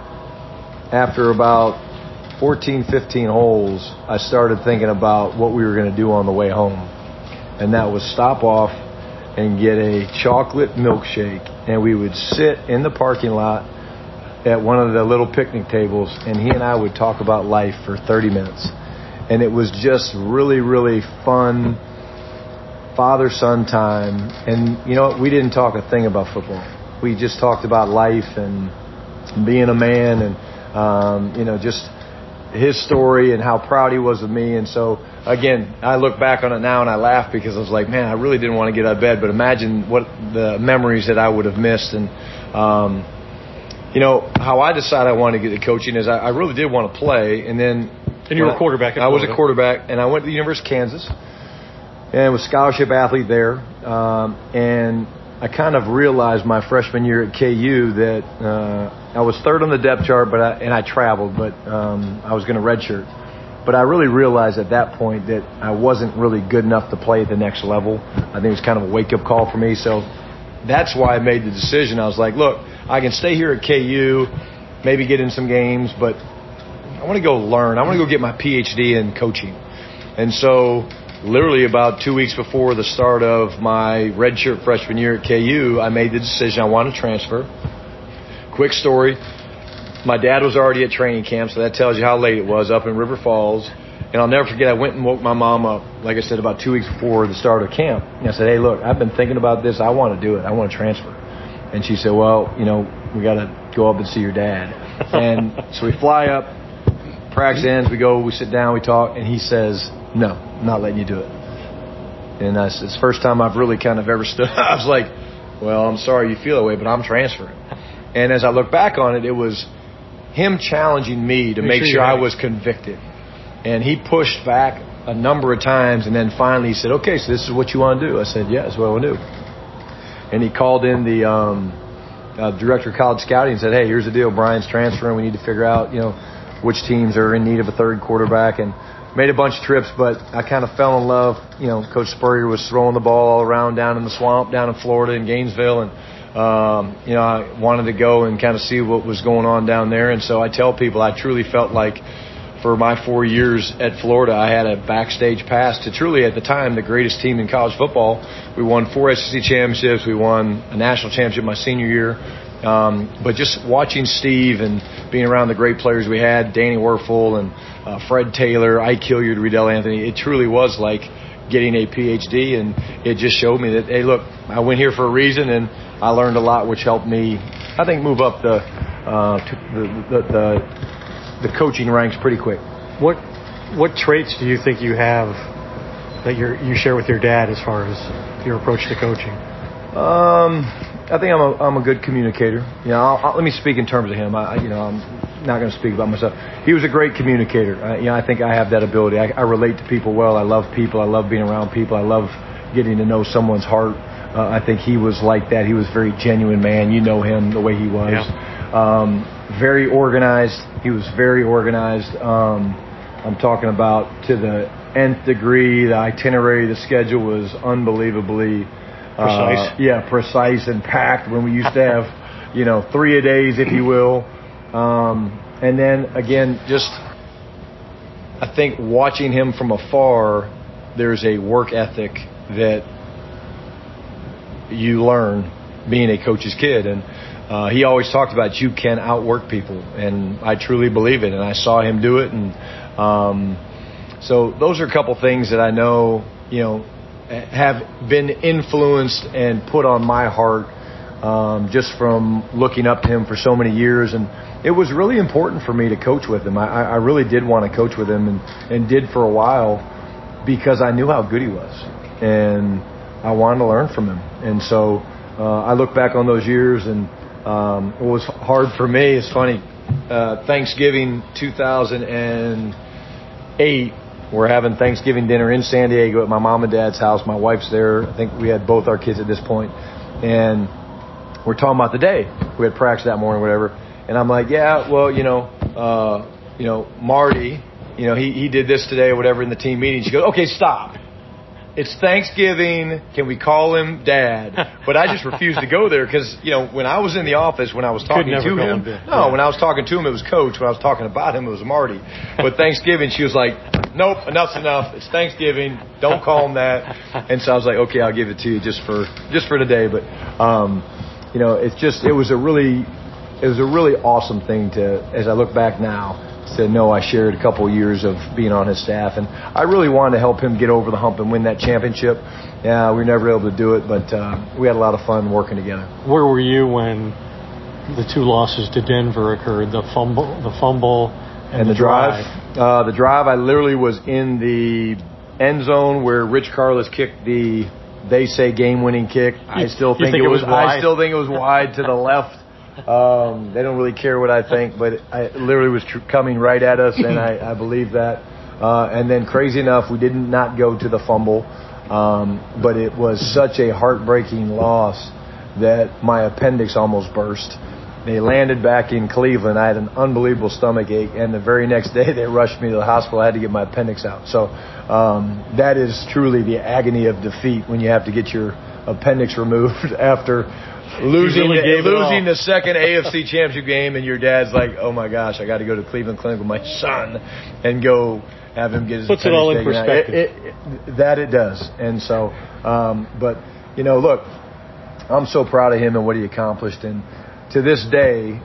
after about fourteen, fifteen holes, I started thinking about what we were going to do on the way home. And that was stop off and get a chocolate milkshake. And we would sit in the parking lot at one of the little picnic tables, and he and I would talk about life for thirty minutes. And it was just really, really fun father-son time. And, you know, we didn't talk a thing about football. We just talked about life and being a man and, um, you know, just his story and how proud he was of me. And so, again, I look back on it now and I laugh, because I was like, man, I really didn't want to get out of bed, but imagine what the memories that I would have missed. And, um, you know, how I decided I wanted to get into coaching is I, I really did want to play. And then... And you were a quarterback at I was Florida. a quarterback, and I went to the University of Kansas and was a scholarship athlete there. Um, and I kind of realized my freshman year at K U that uh, I was third on the depth chart, but I, and I traveled, but um, I was going to redshirt. But I really realized at that point that I wasn't really good enough to play at the next level. I think it was kind of a wake-up call for me. So that's why I made the decision. I was like, look, I can stay here at K U, maybe get in some games, but I want to go learn. I want to go get my P H D in coaching. And so literally about two weeks before the start of my redshirt freshman year at K U, I made the decision I want to transfer. Quick story. My dad was already at training camp, so that tells you how late it was, up in River Falls. And I'll never forget, I went and woke my mom up, like I said, about two weeks before the start of camp. And I said, hey, look, I've been thinking about this. I want to do it. I want to transfer. And she said, well, you know, we got to go up and see your dad. And so we fly up, practice ends, we go, we sit down, we talk, and he says, no, I'm not letting you do it. And I said, it's the first time I've really kind of ever stood. I was like, well, I'm sorry you feel that way, but I'm transferring. And as I look back on it, it was him challenging me to make, make sure, sure I was convicted. And he pushed back a number of times, and then finally he said, okay, so this is what you want to do? I said, yeah, that's what I want to do. and he called in the um, uh, director of college scouting and said, "Hey, here's the deal. Brian's transferring. We need to figure out, you know, which teams are in need of a third quarterback." And made a bunch of trips, but I kind of fell in love. You know, Coach Spurrier was throwing the ball all around down in the swamp, down in Florida, in Gainesville, and um, you know, I wanted to go and kind of see what was going on down there. And so I tell people, I truly felt like for my four years at Florida, I had a backstage pass to truly, at the time, the greatest team in college football. We won four S E C championships. We won a national championship my senior year. Um, but just watching Steve and being around the great players we had, Danny Werfel and uh, Fred Taylor, Ike Hilliard, Riddell Anthony, it truly was like getting a P H D, and it just showed me that, hey, look, I went here for a reason, and I learned a lot, which helped me, I think, move up the uh, to the, the, the the coaching ranks pretty quick. What what traits do you think you have that you you share with your dad as far as your approach to coaching? Um, I think I'm a I'm a good communicator. You know, I'll, I'll, let me speak in terms of him. I you know I'm not going to speak about myself. He was a great communicator. I, you know, I think I have that ability. I, I relate to people well. I love people. I love being around people. I love getting to know someone's heart. Uh, I think he was like that. He was a very genuine man. You know him the way he was. Yeah. Um, very organized. He was very organized. Um, I'm talking about to the nth degree. The itinerary, the schedule was unbelievably precise. Uh, yeah, precise and packed. When we used to have, you know, three a days, if you will. Um, and then again, just I think watching him from afar, there's a work ethic that you learn being a coach's kid. And uh, he always talked about you can outwork people, and I truly believe it. And I saw him do it. And um, so those are a couple things that I know, you know, have been influenced and put on my heart um, just from looking up to him for so many years. And it was really important for me to coach with him. I, I really did want to coach with him, and, and did for a while, because I knew how good he was. And I wanted to learn from him. And so uh, I look back on those years, and um, what was hard for me is funny. Uh, Thanksgiving two thousand eight, we're having Thanksgiving dinner in San Diego at my mom and dad's house. My wife's there. I think we had both our kids at this point. And we're talking about the day. We had practice that morning, whatever. And I'm like, yeah, well, you know, uh, you know, Marty, you know, he, he did this today or whatever in the team meeting. She goes, okay, stop. It's Thanksgiving. Can we call him Dad? But I just refused to go there because, you know, when I was in the office, when I was talking to him, him no, yeah. when I was talking to him, it was Coach. When I was talking about him, it was Marty. But Thanksgiving, she was like, nope, enough's enough. It's Thanksgiving. Don't call him that. And so I was like, okay, I'll give it to you just for just for today. But, um, you know, it's just it was a really it was a really awesome thing to, as I look back now, to know I shared a couple of years of being on his staff. And I really wanted to help him get over the hump and win that championship. Yeah, we were never able to do it, but uh, we had a lot of fun working together. Where were you when the two losses to Denver occurred, the fumble the fumble and, and the, the drive? drive? Uh, the drive, I literally was in the end zone where Rich Carlos kicked the, they say, game-winning kick. I still think, think it, it was, was wide? I still think it was wide to the left. Um, they don't really care what I think, but I literally was tr- coming right at us, and I, I believe that. Uh, and then, crazy enough, we did not go to the fumble, um, but it was such a heartbreaking loss that my appendix almost burst. They landed back in Cleveland. I had an unbelievable stomach ache, and the very next day they rushed me to the hospital. I had to get my appendix out. So um, that is truly the agony of defeat when you have to get your appendix removed after losing really the, losing the second A F C championship game, and your dad's like, oh my gosh, I got to go to Cleveland Clinic with my son and go have him get his puts it all in perspective. It, it, it, that it does. And so, um, but you know, look, I'm so proud of him and what he accomplished. And to this day,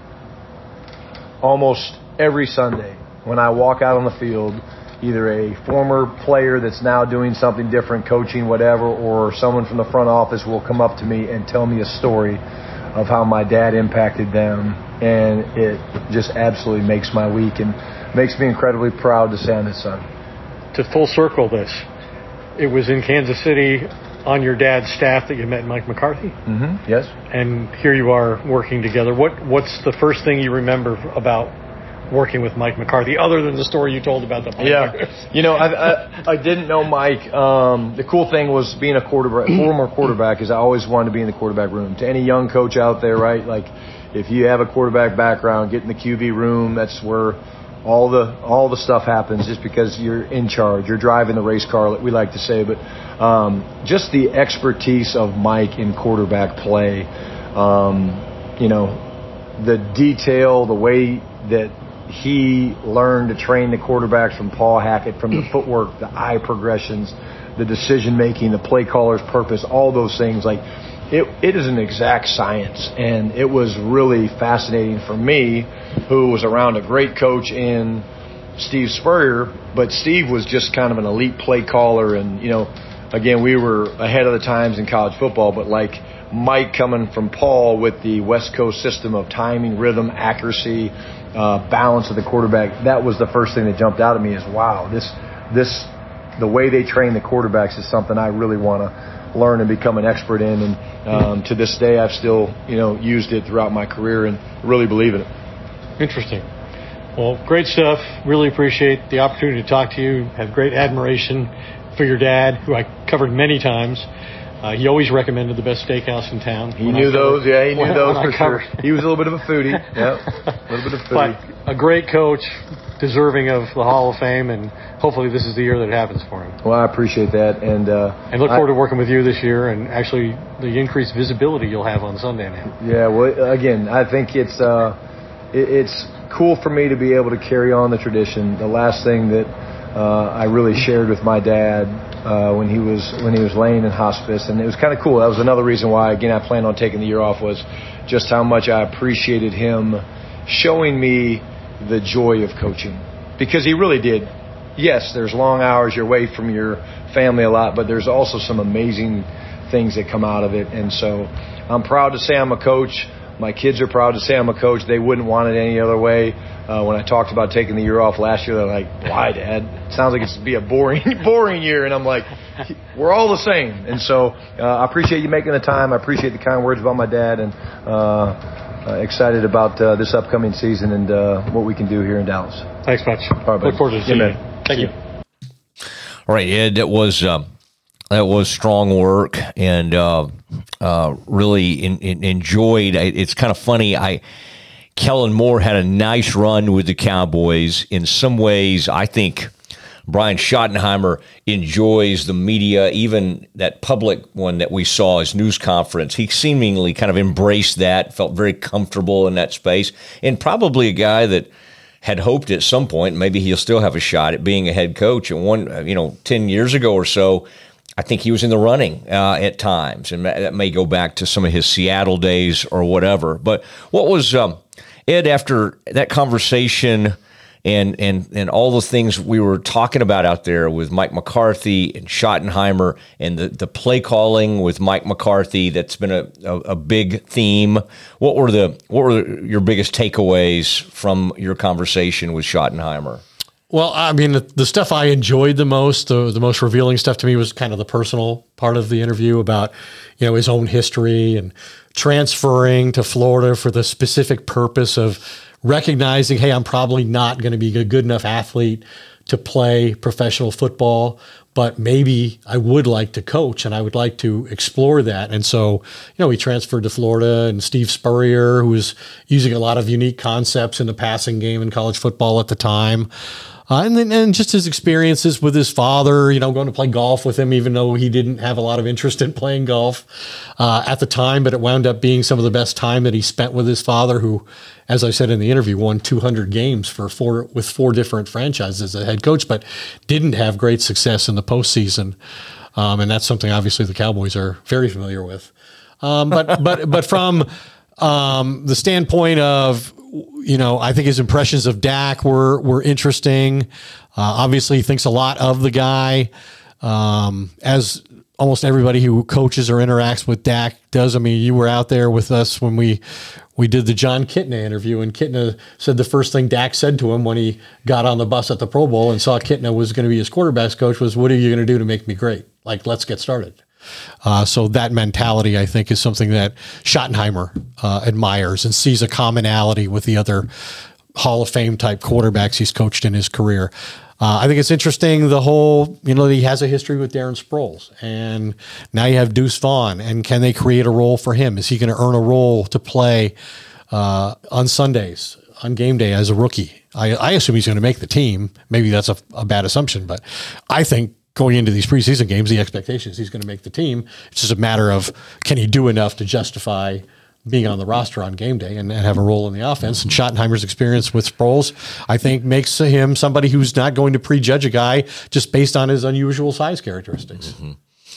almost every Sunday when I walk out on the field, either a former player that's now doing something different, coaching, whatever, or someone from the front office will come up to me and tell me a story of how my dad impacted them. And it just absolutely makes my week and makes me incredibly proud to say I'm his son. To full circle this, it was in Kansas City on your dad's staff that you met Mike McCarthy? Mm-hmm. Yes. And here you are working together. What What's the first thing you remember about working with Mike McCarthy, other than the story you told about the players? Yeah, you know, I, I, I didn't know Mike. Um, the cool thing was being a quarterback, former quarterback, is I always wanted to be in the quarterback room. To any young coach out there, right? Like, if you have a quarterback background, get in the Q B room. That's where all the all the stuff happens, just because you're in charge. You're driving the race car, we like to say. But um, just the expertise of Mike in quarterback play, um, you know, the detail, the way that he learned to train the quarterbacks from Paul Hackett, from the footwork, the eye progressions, the decision making, the play caller's purpose, all those things. Like, it, it is an exact science, and it was really fascinating for me, who was around a great coach in Steve Spurrier, but Steve was just kind of an elite play caller, and, you know, again, we were ahead of the times in college football, but like Mike coming from Paul with the West Coast system of timing, rhythm, accuracy, Uh, balance of the quarterback, that was the first thing that jumped out at me, is wow, this this the way they train the quarterbacks is something I really want to learn and become an expert in. And um, to this day, I've still you know used it throughout my career and really believe in it. Interesting. Well, great stuff. Really appreciate the opportunity to talk to you. Have great admiration for your dad, who I covered many times. Uh, he always recommended the best steakhouse in town. He knew those, yeah, he knew when, those when for sure. He was a little bit of a foodie, yeah, a little bit of foodie. But a great coach, deserving of the Hall of Fame, and hopefully this is the year that it happens for him. Well, I appreciate that, and uh, and look I, forward to working with you this year, and actually the increased visibility you'll have on Sunday now. Yeah, well, again, I think it's uh, it, it's cool for me to be able to carry on the tradition. The last thing that uh, I really shared with my dad uh, when he was when he was laying in hospice, and it was kind of cool. That was another reason why, again, I planned on taking the year off, was just how much I appreciated him showing me the joy of coaching, because he really did. Yes, there's long hours, you're away from your family a lot, but there's also some amazing things that come out of it. And so I'm proud to say I'm a coach. My kids are proud to say I'm a coach. They wouldn't want it any other way. Uh, when I talked about taking the year off last year, they're like, why, Dad? It sounds like it's to be a boring, boring year. And I'm like, we're all the same. And so uh, I appreciate you making the time. I appreciate the kind words about my dad, and uh, uh, excited about uh, this upcoming season and uh, what we can do here in Dallas. Thanks much. All right, Look forward to seeing yeah, you. Thank you. All right, Ed, that was um, that was strong work, and uh, uh, really in, in, enjoyed. It's kind of funny. I Kellen Moore had a nice run with the Cowboys. In some ways, I think Brian Schottenheimer enjoys the media, even that public one that we saw, his news conference. He seemingly kind of embraced that, felt very comfortable in that space, and probably a guy that had hoped at some point maybe he'll still have a shot at being a head coach. And one, you know, ten years ago or so, I think he was in the running uh, at times, and that may go back to some of his Seattle days or whatever. But what was um, Ed, after that conversation and and and all the things we were talking about out there with Mike McCarthy and Schottenheimer, and the, the play calling with Mike McCarthy, that's been a, a, a big theme. What were the what were your biggest takeaways from your conversation with Schottenheimer? Well, I mean, the, the stuff I enjoyed the most, the, the most revealing stuff to me, was kind of the personal part of the interview about, you know, his own history and transferring to Florida for the specific purpose of recognizing, hey, I'm probably not going to be a good enough athlete to play professional football, but maybe I would like to coach and I would like to explore that. And so, you know, he transferred to Florida, and Steve Spurrier, who was using a lot of unique concepts in the passing game in college football at the time. Uh, and then, and just his experiences with his father, you know, going to play golf with him, even though he didn't have a lot of interest in playing golf uh, at the time, but it wound up being some of the best time that he spent with his father, who, as I said in the interview, won two hundred games for four with four different franchises as a head coach, but didn't have great success in the postseason. Um, and that's something obviously the Cowboys are very familiar with. Um, but but but from um, the standpoint of, you know, I think his impressions of Dak were were interesting. Uh, obviously, he thinks a lot of the guy, um, as almost everybody who coaches or interacts with Dak does. I mean, you were out there with us when we we did the John Kitna interview, and Kitna said the first thing Dak said to him when he got on the bus at the Pro Bowl and saw Kitna was going to be his quarterback's coach was, "What are you going to do to make me great? Like, let's get started." Uh, so that mentality, I think, is something that Schottenheimer uh, admires and sees a commonality with the other Hall of Fame type quarterbacks he's coached in his career. Uh, I think it's interesting, the whole, you know, he has a history with Darren Sproles, and now you have Deuce Vaughn, and can they create a role for him? Is he going to earn a role to play uh, on Sundays, on game day as a rookie? I, I assume he's going to make the team. Maybe that's a, a bad assumption, but I think going into these preseason games, the expectation is he's going to make the team. It's just a matter of, can he do enough to justify being on the roster on game day and, and have a role in the offense. And Schottenheimer's experience with Sproles, I think, makes him somebody who's not going to prejudge a guy just based on his unusual size characteristics. Mm-hmm.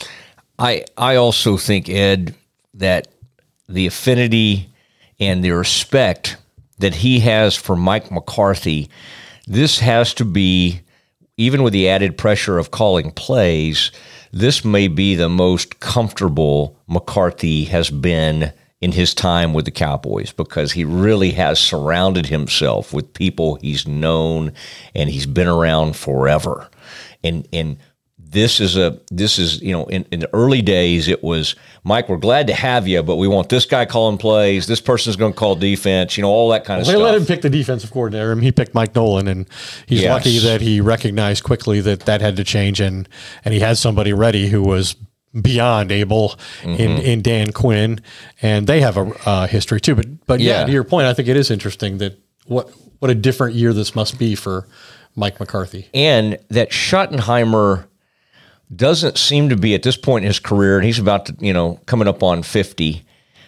I I also think, Ed, that the affinity and the respect that he has for Mike McCarthy, this has to be, even with the added pressure of calling plays, this may be the most comfortable McCarthy has been in his time with the Cowboys, because he really has surrounded himself with people he's known and he's been around forever. And and this is a this is, you know, in, in the early days it was, Mike, we're glad to have you, but we want this guy calling plays, this person's going to call defense, you know, all that kind of well, stuff. They let him pick the defensive coordinator, and he picked Mike Nolan, and he's Yes. lucky that he recognized quickly that that had to change, and and he had somebody ready who was beyond able mm-hmm. in, in Dan Quinn, and they have a uh, history too. But but yeah. yeah, to your point, I think it is interesting that what what a different year this must be for Mike McCarthy, and that Schottenheimer doesn't seem to be at this point in his career, and he's about to, you know, coming up on fifty.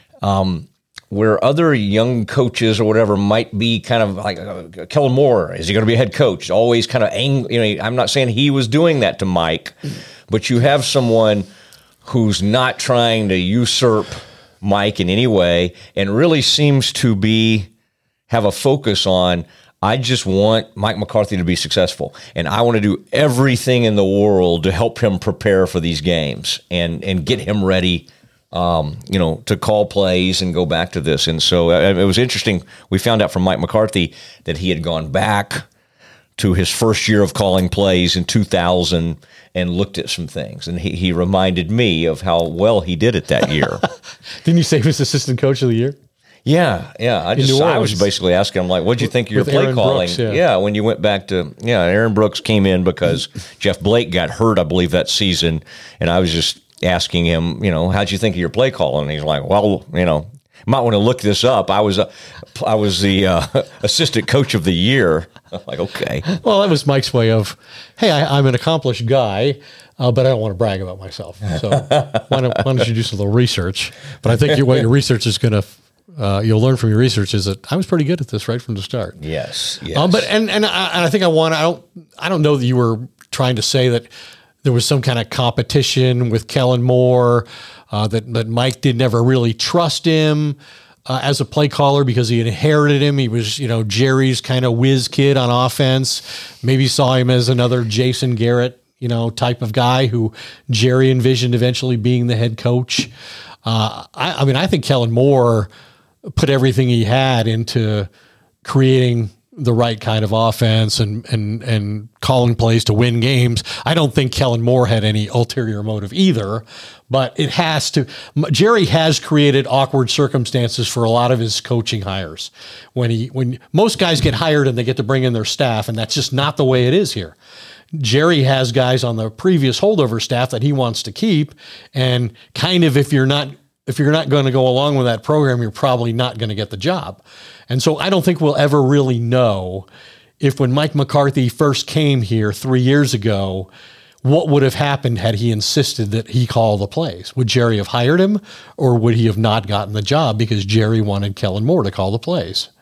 Um, where other young coaches or whatever might be kind of like uh, Kellen Moore, is he going to be a head coach? Always kind of ang- you know, I'm not saying he was doing that to Mike, but you have someone who's not trying to usurp Mike in any way and really seems to be have a focus on, I just want Mike McCarthy to be successful, and I want to do everything in the world to help him prepare for these games and and get him ready, um, you know, to call plays and go back to this. And so uh, it was interesting. We found out from Mike McCarthy that he had gone back to his first year of calling plays in two thousand and looked at some things. And he, he reminded me of how well he did it that year. Didn't you say he was assistant coach of the year? Yeah, yeah. I just I was basically asking him, like, what'd you think of your With play Aaron calling? Brooks, yeah. yeah, when you went back to, yeah, Aaron Brooks came in because Jeff Blake got hurt, I believe, that season. And I was just asking him, you know, how'd you think of your play calling? And he's like, well, you know, might want to look this up. I was uh, I was the uh, assistant coach of the year. I'm like, okay. Well, that was Mike's way of, hey, I, I'm an accomplished guy, uh, but I don't want to brag about myself. So why don't, why don't you do some little research? But I think you, what your research is going to, uh, you'll learn from your research is that I was pretty good at this right from the start. Yes, yes. Um, but and and I, and I think I want I don't I don't know that you were trying to say that there was some kind of competition with Kellen Moore, uh, that that Mike did never really trust him uh, as a play caller because he inherited him. He was, you know, Jerry's kind of whiz kid on offense. Maybe saw him as another Jason Garrett, you know, type of guy who Jerry envisioned eventually being the head coach. Uh, I, I mean, I think Kellen Moore put everything he had into creating the right kind of offense and and and calling plays to win games. I don't think Kellen Moore had any ulterior motive either, but it has to. Jerry has created awkward circumstances for a lot of his coaching hires. When he when most guys get hired and they get to bring in their staff, and that's just not the way it is here. Jerry has guys on the previous holdover staff that he wants to keep, and kind of if you're not if you're not going to go along with that program, you're probably not going to get the job. And so I don't think we'll ever really know if when Mike McCarthy first came here three years ago, what would have happened had he insisted that he call the plays. Would Jerry have hired him, or would he have not gotten the job because Jerry wanted Kellen Moore to call the plays?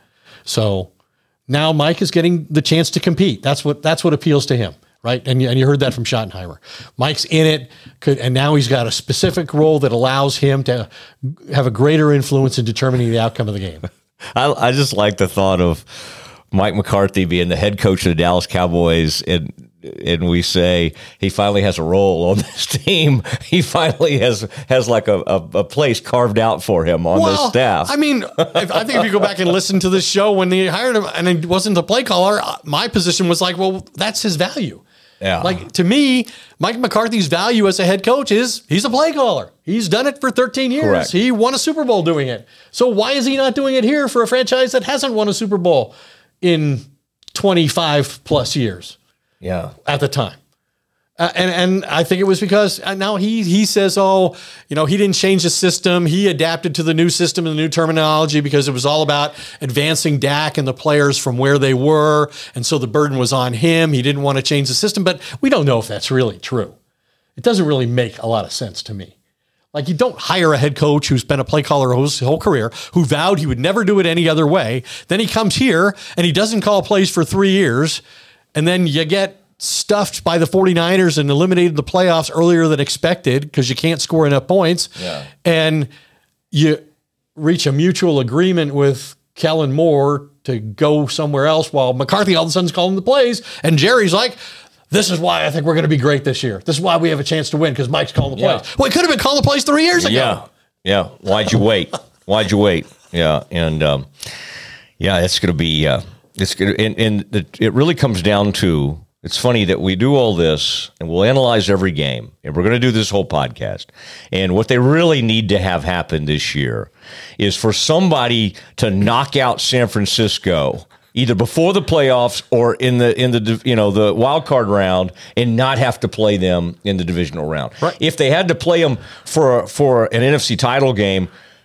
So now Mike is getting the chance to compete. That's what that's what appeals to him, right? And you, and you heard that from Schottenheimer. Mike's in it, could, and now he's got a specific role that allows him to have a greater influence in determining the outcome of the game. I, I just like the thought of Mike McCarthy being the head coach of the Dallas Cowboys, and and we say he finally has a role on this team. He finally has has like a, a, a place carved out for him on well, this staff. I mean, if, I think if you go back and listen to this show when they hired him and he wasn't the play caller, my position was like, well, that's his value. Yeah. Like, to me, Mike McCarthy's value as a head coach is he's a play caller. He's done it for thirteen years. Correct. He won a Super Bowl doing it. So why is he not doing it here for a franchise that hasn't won a Super Bowl? in twenty-five plus years Yeah. at the time. Uh, and and I think it was because uh, now he he says, oh, you know, he didn't change the system. He adapted to the new system and the new terminology because it was all about advancing Dak and the players from where they were. And so the burden was on him. He didn't want to change the system. But we don't know if that's really true. It doesn't really make a lot of sense to me. Like, you don't hire a head coach who's been a play caller his whole career, who vowed he would never do it any other way. Then he comes here and he doesn't call plays for three years. And then you get stuffed by the 49ers and eliminated the playoffs earlier than expected because you can't score enough points. Yeah. And you reach a mutual agreement with Kellen Moore to go somewhere else while McCarthy all of a sudden is calling the plays. And Jerry's like, this is why I think we're going to be great this year. This is why we have a chance to win, because Mike's calling the plays. Yeah. Well, he could have been calling the plays three years ago. Yeah. Yeah. Why'd you wait? Why'd you wait? Yeah. And, um, yeah, it's going to be, uh, it's going to, and, and it, it really comes down to, it's funny that we do all this and we'll analyze every game, and we're going to do this whole podcast. And what they really need to have happen this year is for somebody to knock out San Francisco either before the playoffs or in the in the you know the wild card round, and not have to play them in the divisional round. Right. If they had to play them for for an N F C title game,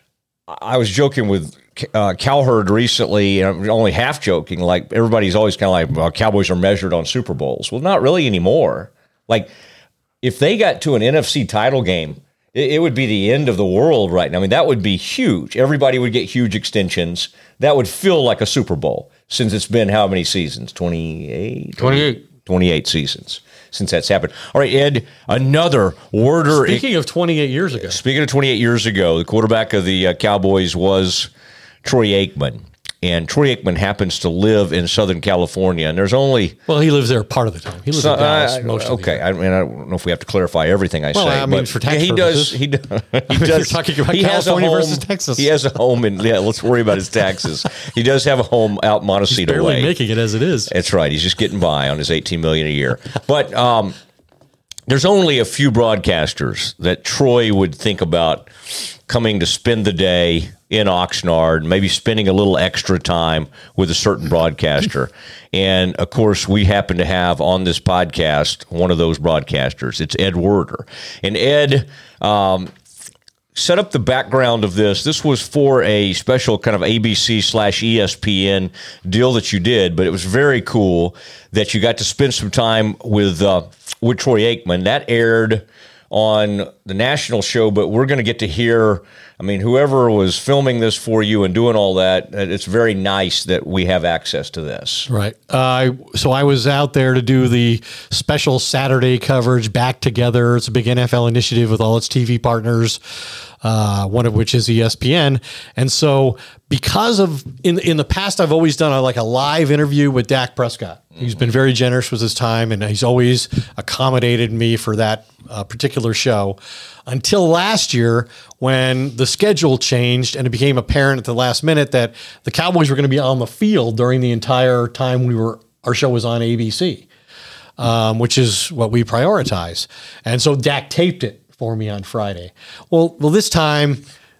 I was joking with Uh, Cowherd recently, and I'm only half joking, like everybody's always kind of like, well, Cowboys are measured on Super Bowls. Well, not really anymore. Like, if they got to an N F C title game, it, it would be the end of the world right now. I mean, that would be huge. Everybody would get huge extensions. That would feel like a Super Bowl, since it's been how many seasons? twenty-eight? twenty-eight. twenty-eight seasons since that's happened. All right, Ed, another Werder. Speaking of twenty-eight years ago. Speaking of twenty-eight years ago, the quarterback of the uh, Cowboys was Troy Aikman. And Troy Aikman happens to live in Southern California, and there's only Well, he lives there part of the time. He lives so, in Dallas uh, most of the okay. year. I mean, I don't know if we have to clarify everything I Well, say. I mean, but for tax yeah, he purposes. does. He does. He mean, does. you're talking about he has a California home- versus Texas. He has a home, and yeah, let's worry about his taxes. He does have a home out He's Montecito barely way. making it as it is. That's right. He's just getting by on his eighteen million dollars a year. But um, there's only a few broadcasters that Troy would think about coming to spend the day in Oxnard, maybe spending a little extra time with a certain broadcaster. And, of course, we happen to have on this podcast one of those broadcasters. It's Ed Werder. And Ed um, set up the background of this. This was for a special kind of A B C slash E S P N deal that you did, but it was very cool that you got to spend some time with uh, with Troy Aikman. That aired on the national show, but we're going to get to hear, I mean, whoever was filming this for you and doing all that, it's very nice that we have access to this. Right. Uh, so I was out there to do the special Saturday coverage, Back Together. It's a big N F L initiative with all its T V partners, uh, one of which is E S P N. And so because of, in in the past, I've always done a, like a live interview with Dak Prescott. He's been very generous with his time, and he's always accommodated me for that uh, particular show. Until last year, when the schedule changed and it became apparent at the last minute that the Cowboys were going to be on the field during the entire time we were our show was on A B C, um, which is what we prioritize. And so Dak taped it for me on Friday. Well, well, this time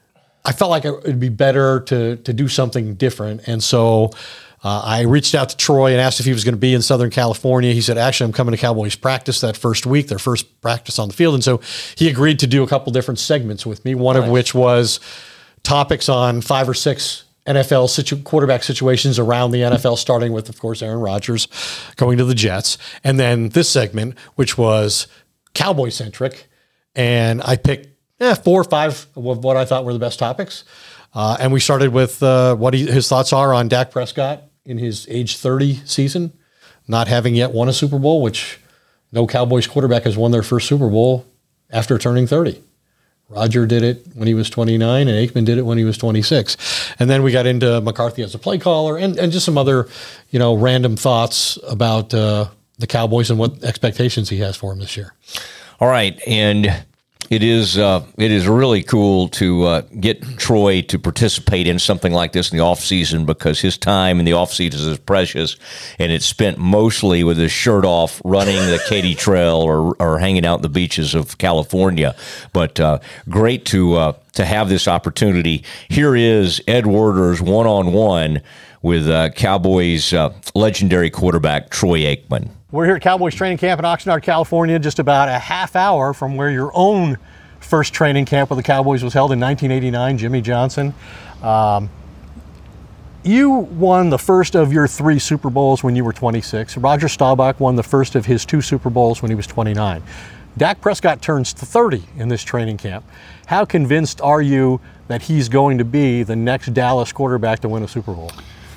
I felt like it would be better to to do something different, and so. Uh, I reached out to Troy and asked if he was going to be in Southern California. He said, actually, I'm coming to Cowboys practice that first week, their first practice on the field. And so he agreed to do a couple different segments with me, one nice. of which was topics on five or six N F L situ- quarterback situations around the N F L, starting with, of course, Aaron Rodgers going to the Jets. And then this segment, which was Cowboy-centric. And I picked eh, four or five of what I thought were the best topics. Uh, and we started with uh, what he, his thoughts are on Dak Prescott in his age thirty season, not having yet won a Super Bowl, which no Cowboys quarterback has won their first Super Bowl after turning thirty. Roger did it when he was twenty-nine, and Aikman did it when he was twenty-six. And then we got into McCarthy as a play caller, and, and just some other, you know, random thoughts about uh, the Cowboys and what expectations he has for them this year. All right, and it is uh, it is really cool to uh, get Troy to participate in something like this in the offseason, because his time in the offseason is precious, and it's spent mostly with his shirt off running the Katy Trail or, or hanging out the beaches of California. But uh, great to uh, to have this opportunity. Here is Ed Werder's one-on-one with uh, Cowboys uh, legendary quarterback Troy Aikman. We're here at Cowboys training camp in Oxnard, California, just about a half hour from where your own first training camp with the Cowboys was held in nineteen eighty-nine, Jimmy Johnson. Um, you won the first of your three Super Bowls when you were twenty-six. Roger Staubach won the first of his two Super Bowls when he was twenty-nine. Dak Prescott turns thirty in this training camp. How convinced are you that he's going to be the next Dallas quarterback to win a Super Bowl?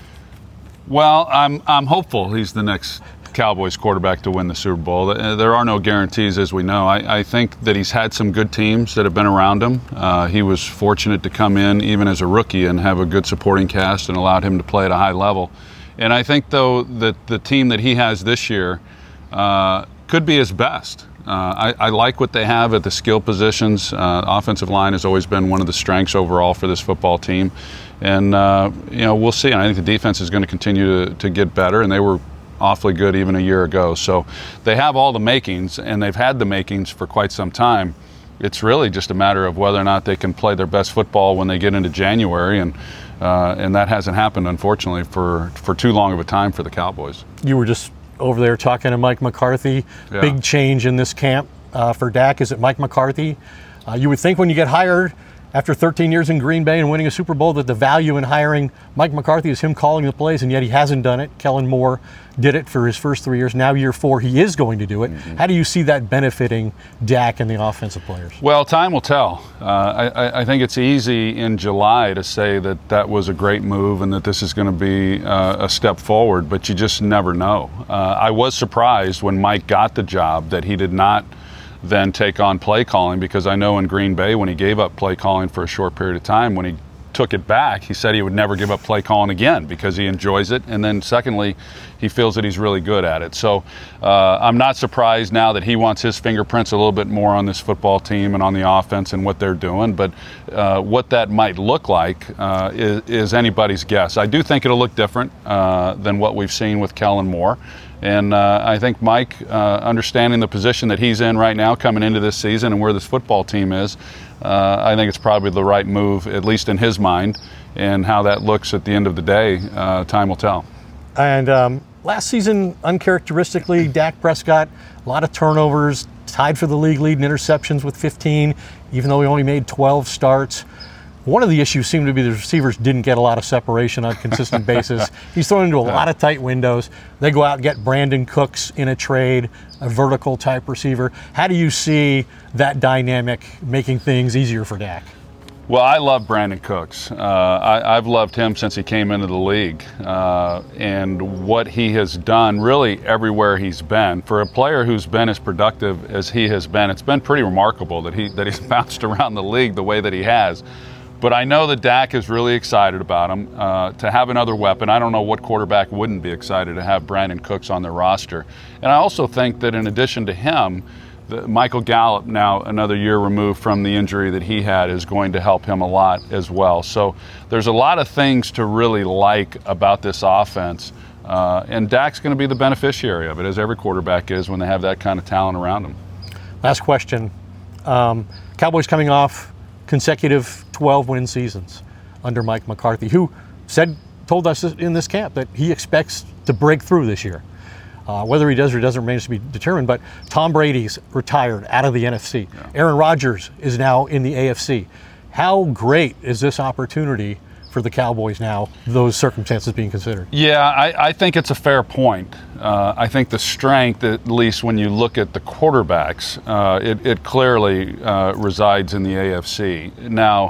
Well, I'm I'm hopeful he's the next Cowboys quarterback to win the Super Bowl. There are no guarantees, as we know. I, I think that he's had some good teams that have been around him. Uh, he was fortunate to come in even as a rookie and have a good supporting cast and allowed him to play at a high level. And I think, though, that the team that he has this year uh, could be his best. Uh, I, I like what they have at the skill positions. Uh, offensive line has always been one of the strengths overall for this football team. And, uh, you know, we'll see. And I think the defense is going to continue to, to get better, and they were awfully good even a year ago. So they have all the makings, and they've had the makings for quite some time. It's really just a matter of whether or not they can play their best football when they get into January, and uh, and that hasn't happened, unfortunately, for, for too long of a time for the Cowboys. You were just over there talking to Mike McCarthy. Yeah. Big change in this camp uh, for Dak. Is it Mike McCarthy? Uh, you would think when you get hired after thirteen years in Green Bay and winning a Super Bowl that the value in hiring Mike McCarthy is him calling the plays, and yet he hasn't done it. Kellen Moore did it for his first three years. Now year four, he is going to do it. Mm-hmm. How do you see that benefiting Dak and the offensive players? Well, time will tell. Uh, I, I think it's easy in July to say that that was a great move and that this is going to be uh, a step forward, but you just never know. Uh, I was surprised when Mike got the job that he did not then take on play calling, because I know in Green Bay when he gave up play calling for a short period of time, when he took it back, he said he would never give up play calling again because he enjoys it, and then secondly, he feels that he's really good at it. So uh, I'm not surprised now that he wants his fingerprints a little bit more on this football team and on the offense and what they're doing, but uh, what that might look like uh, is, is anybody's guess. I do think it'll look different uh, than what we've seen with Kellen Moore. And uh, I think Mike, uh, understanding the position that he's in right now coming into this season and where this football team is, uh, I think it's probably the right move, at least in his mind. And how that looks at the end of the day, uh, time will tell. And um, last season, uncharacteristically, Dak Prescott, a lot of turnovers, tied for the league lead in interceptions with fifteen, even though he only made twelve starts. One of the issues seemed to be the receivers didn't get a lot of separation on a consistent basis. He's thrown into a lot of tight windows. They go out and get Brandon Cooks in a trade, a vertical type receiver. How do you see that dynamic making things easier for Dak? Well, I love Brandon Cooks. Uh, I, I've loved him since he came into the league. Uh, and what he has done really everywhere he's been, for a player who's been as productive as he has been, it's been pretty remarkable that, he, that he's bounced around the league the way that he has. But I know that Dak is really excited about him. Uh, to have another weapon, I don't know what quarterback wouldn't be excited to have Brandon Cooks on their roster. And I also think that in addition to him, the, Michael Gallup, now another year removed from the injury that he had, is going to help him a lot as well. So there's a lot of things to really like about this offense. Uh, and Dak's going to be the beneficiary of it, as every quarterback is when they have that kind of talent around them. Last question. Um, Cowboys coming off consecutive twelve-win seasons under Mike McCarthy, who said, told us in this camp that he expects to break through this year. Uh, whether he does or doesn't remains to be determined, but Tom Brady's retired out of the N F C. Yeah. Aaron Rodgers is now in the A F C. How great is this opportunity for the Cowboys now, those circumstances being considered? Yeah, I, I think it's a fair point. Uh, I think the strength, at least when you look at the quarterbacks, uh, it, it clearly uh, resides in the A F C. Now,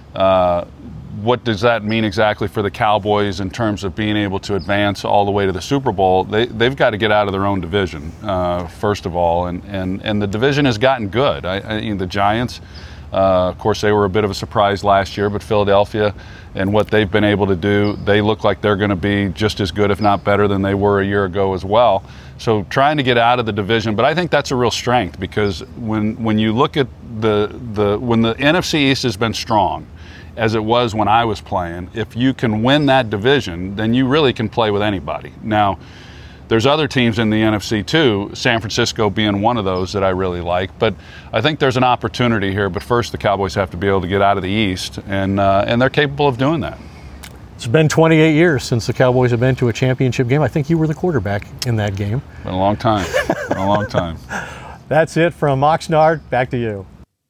uh, what does that mean exactly for the Cowboys in terms of being able to advance all the way to the Super Bowl? They, they've got to get out of their own division, uh, first of all, and, and, and the division has gotten good. I, I, you know, the Giants, uh, of course, they were a bit of a surprise last year, but Philadelphia and what they've been able to do, they look like they're going to be just as good, if not better, than they were a year ago as well. So trying to get out of the division, but I think that's a real strength, because when when you look at the the when the N F C East has been strong, as it was when I was playing, if you can win that division, then you really can play with anybody. Now, there's other teams in the N F C too, San Francisco being one of those that I really like, but I think there's an opportunity here. But first, the Cowboys have to be able to get out of the East, and uh, and they're capable of doing that. It's been twenty-eight years since the Cowboys have been to a championship game. I think you were the quarterback in that game. Been a long time. Been a long time. That's it from Oxnard. Back to you.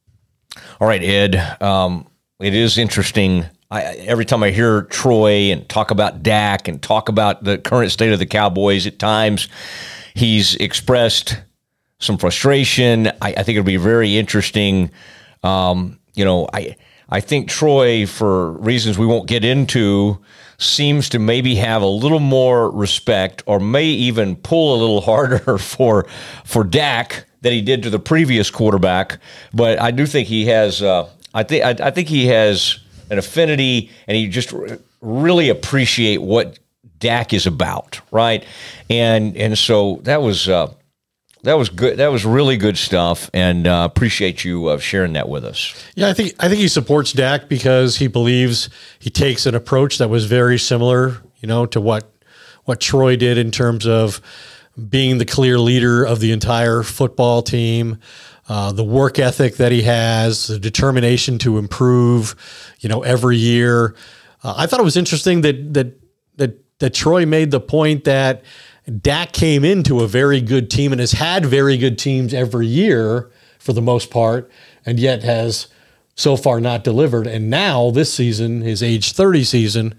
All right, Ed. Um, it is interesting. I, every time I hear Troy and talk about Dak and talk about the current state of the Cowboys, at times he's expressed some frustration. I, I think it'll be very interesting. Um, you know, I I think Troy, for reasons we won't get into, seems to maybe have a little more respect, or may even pull a little harder for for Dak than he did to the previous quarterback. But I do think he has. Uh, I think I, I think he has an affinity, and he just r- really appreciate what Dak is about, right? And and so that was. Uh, That was good. That was really good stuff, and uh, appreciate you uh, sharing that with us. Yeah, I think I think he supports Dak because he believes he takes an approach that was very similar, you know, to what what Troy did in terms of being the clear leader of the entire football team, uh, the work ethic that he has, the determination to improve, you know, every year. Uh, I thought it was interesting that that that that Troy made the point that Dak came into a very good team and has had very good teams every year for the most part, and yet has so far not delivered. And now this season, his age thirty season,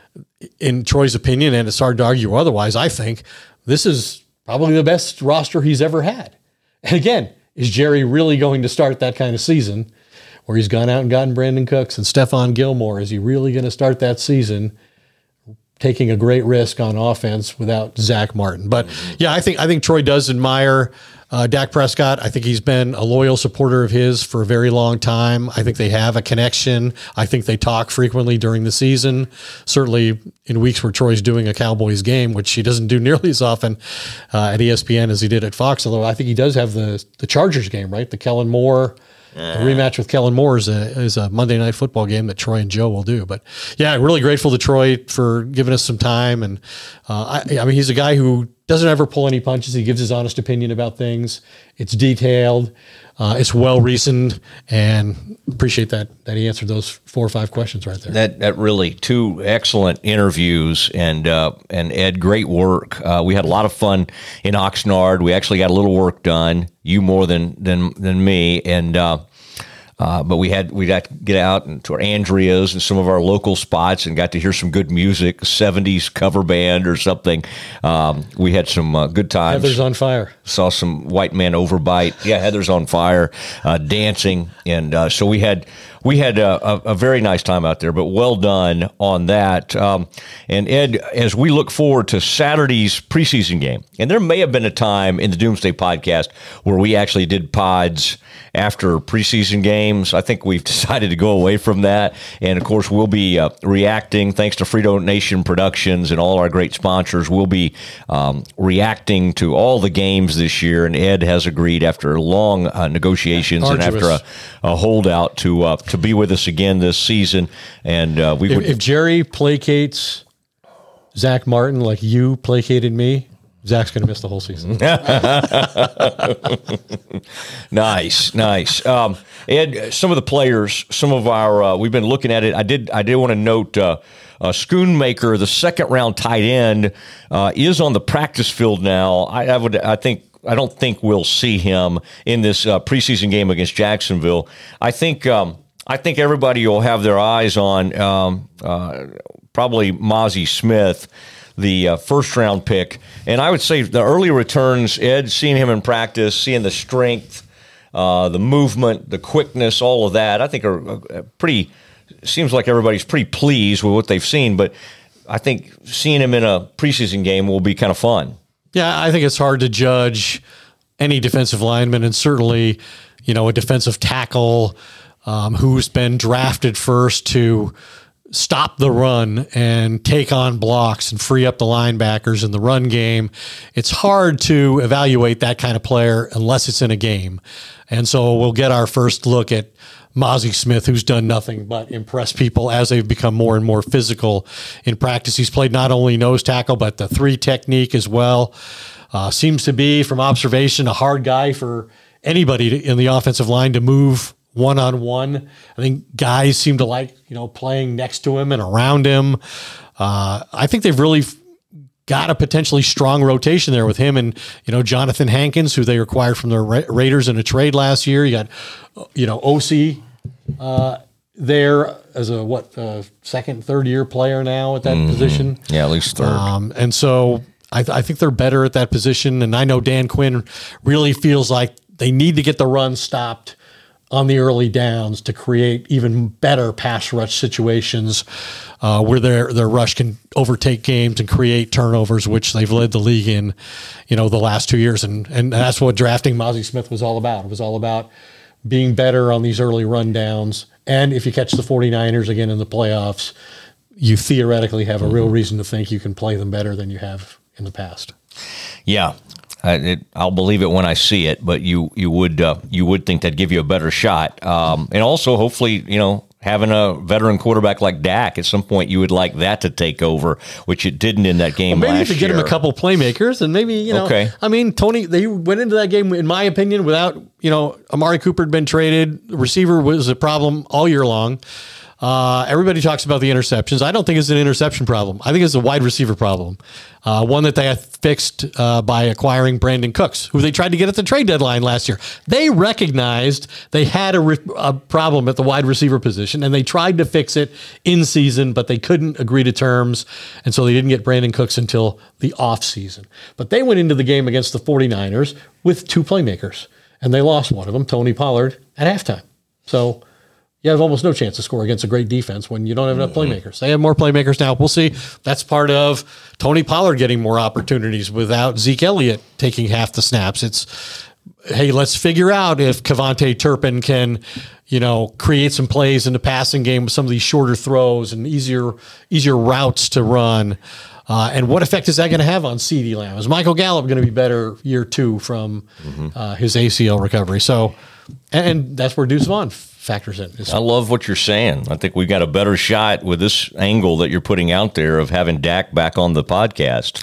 in Troy's opinion, and it's hard to argue otherwise, I think this is probably the best roster he's ever had. And again, is Jerry really going to start that kind of season where he's gone out and gotten Brandon Cooks and Stephon Gilmore? Is he really going to start that season taking a great risk on offense without Zach Martin? But yeah, I think I think Troy does admire uh, Dak Prescott. I think he's been a loyal supporter of his for a very long time. I think they have a connection. I think they talk frequently during the season, certainly in weeks where Troy's doing a Cowboys game, which he doesn't do nearly as often uh, at E S P N as he did at Fox, although I think he does have the, the Chargers game, right? The Kellen Moore The rematch with Kellen Moore is a, is a Monday Night Football game that Troy and Joe will do. But yeah, really grateful to Troy for giving us some time. And uh, I, I mean, he's a guy who doesn't ever pull any punches. He gives his honest opinion about things. It's detailed. Uh, it's well reasoned, and appreciate that that he answered those four or five questions right there. That that really two excellent interviews, and uh, and Ed, great work. Uh, we had a lot of fun in Oxnard. We actually got a little work done. You more than than than me, and uh, uh, but we had we got to get out and to our Andrea's and some of our local spots, and got to hear some good music, seventies cover band or something. Um, we had some uh, good times. Heather's on fire. Saw some white man overbite. Yeah, Heather's on fire, uh, dancing, and uh, so we had we had a, a, a very nice time out there. But well done on that. Um, and Ed, as we look forward to Saturday's preseason game, and there may have been a time in the Doomsday podcast where we actually did pods after preseason games. I think we've decided to go away from that, and of course we'll be uh, reacting. Thanks to Frito Nation Productions and all our great sponsors, we'll be um, reacting to all the games this year, and Ed has agreed after long uh, negotiations Arduous. and after a, a holdout to uh, to be with us again this season. And uh, we If, would, if Jerry placates Zach Martin like you placated me, Zach's going to miss the whole season. Nice, nice. Um, Ed, some of the players, some of our, uh, we've been looking at it. I did, I did want to note. Uh, Uh, Schoonmaker, the second round tight end, uh, is on the practice field now. I, I would, I think, I don't think we'll see him in this uh, preseason game against Jacksonville. I think, um, I think everybody will have their eyes on um, uh, probably Mazi Smith, the uh, first round pick, and I would say the early returns. Ed, seeing him in practice, seeing the strength, uh, the movement, the quickness, all of that, I think are uh, pretty. Seems like everybody's pretty pleased with what they've seen, but I think seeing him in a preseason game will be kind of fun. Yeah, I think it's hard to judge any defensive lineman, and certainly, you know, a defensive tackle um, who's been drafted first to stop the run and take on blocks and free up the linebackers in the run game. It's hard to evaluate that kind of player unless it's in a game. And so we'll get our first look at Mazi Smith, who's done nothing but impress people as they've become more and more physical in practice. He's played not only nose tackle, but the three technique as well. Uh, seems to be, from observation, a hard guy for anybody to, in the offensive line to move one-on-one. I think guys seem to like, you know, playing next to him and around him. Uh, I think they've really got a potentially strong rotation there with him and, you know, Jonathan Hankins, who they acquired from the Ra- Raiders in a trade last year. You got, you know, O C uh, there as a, what, uh, second, third year player now at that mm-hmm. position. Yeah, at least third. Um, and so I, th- I think they're better at that position. And I know Dan Quinn really feels like they need to get the run stopped on the early downs to create even better pass rush situations uh, where their their rush can overtake games and create turnovers, which they've led the league in, you know, the last two years. And and that's what drafting Mazi Smith was all about. It was all about being better on these early rundowns. And if you catch the 49ers again in the playoffs, you theoretically have a real reason to think you can play them better than you have in the past. Yeah. I, it, I'll believe it when I see it, but you you would uh, you would think that'd give you a better shot, um, and also hopefully, you know, having a veteran quarterback like Dak at some point, you would like that to take over, which it didn't in that game. Well, maybe last if you get year. him a couple playmakers, and maybe you know, okay. I mean, Tony, they went into that game, in my opinion, without you know, Amari Cooper had been traded. The receiver was a problem all year long. Uh, everybody talks about the interceptions. I don't think it's an interception problem. I think it's a wide receiver problem. Uh, one that they had fixed uh, by acquiring Brandon Cooks, who they tried to get at the trade deadline last year. They recognized they had a, re- a problem at the wide receiver position, and they tried to fix it in season, but they couldn't agree to terms, and so they didn't get Brandon Cooks until the off season. But they went into the game against the 49ers with two playmakers, and they lost one of them, Tony Pollard, at halftime. So you have almost no chance to score against a great defense when you don't have enough playmakers. They have more playmakers now. We'll see. That's part of Tony Pollard getting more opportunities without Zeke Elliott taking half the snaps. It's, hey, let's figure out if Kevontae Turpin can, you know, create some plays in the passing game with some of these shorter throws and easier easier routes to run. Uh, and what effect is that going to have on CeeDee Lamb? Is Michael Gallup going to be better year two from mm-hmm. uh, his A C L recovery? So, and that's where Deuce Vaughn factors in. I love what you're saying. I think we got a better shot with this angle that you're putting out there of having Dak back on the podcast.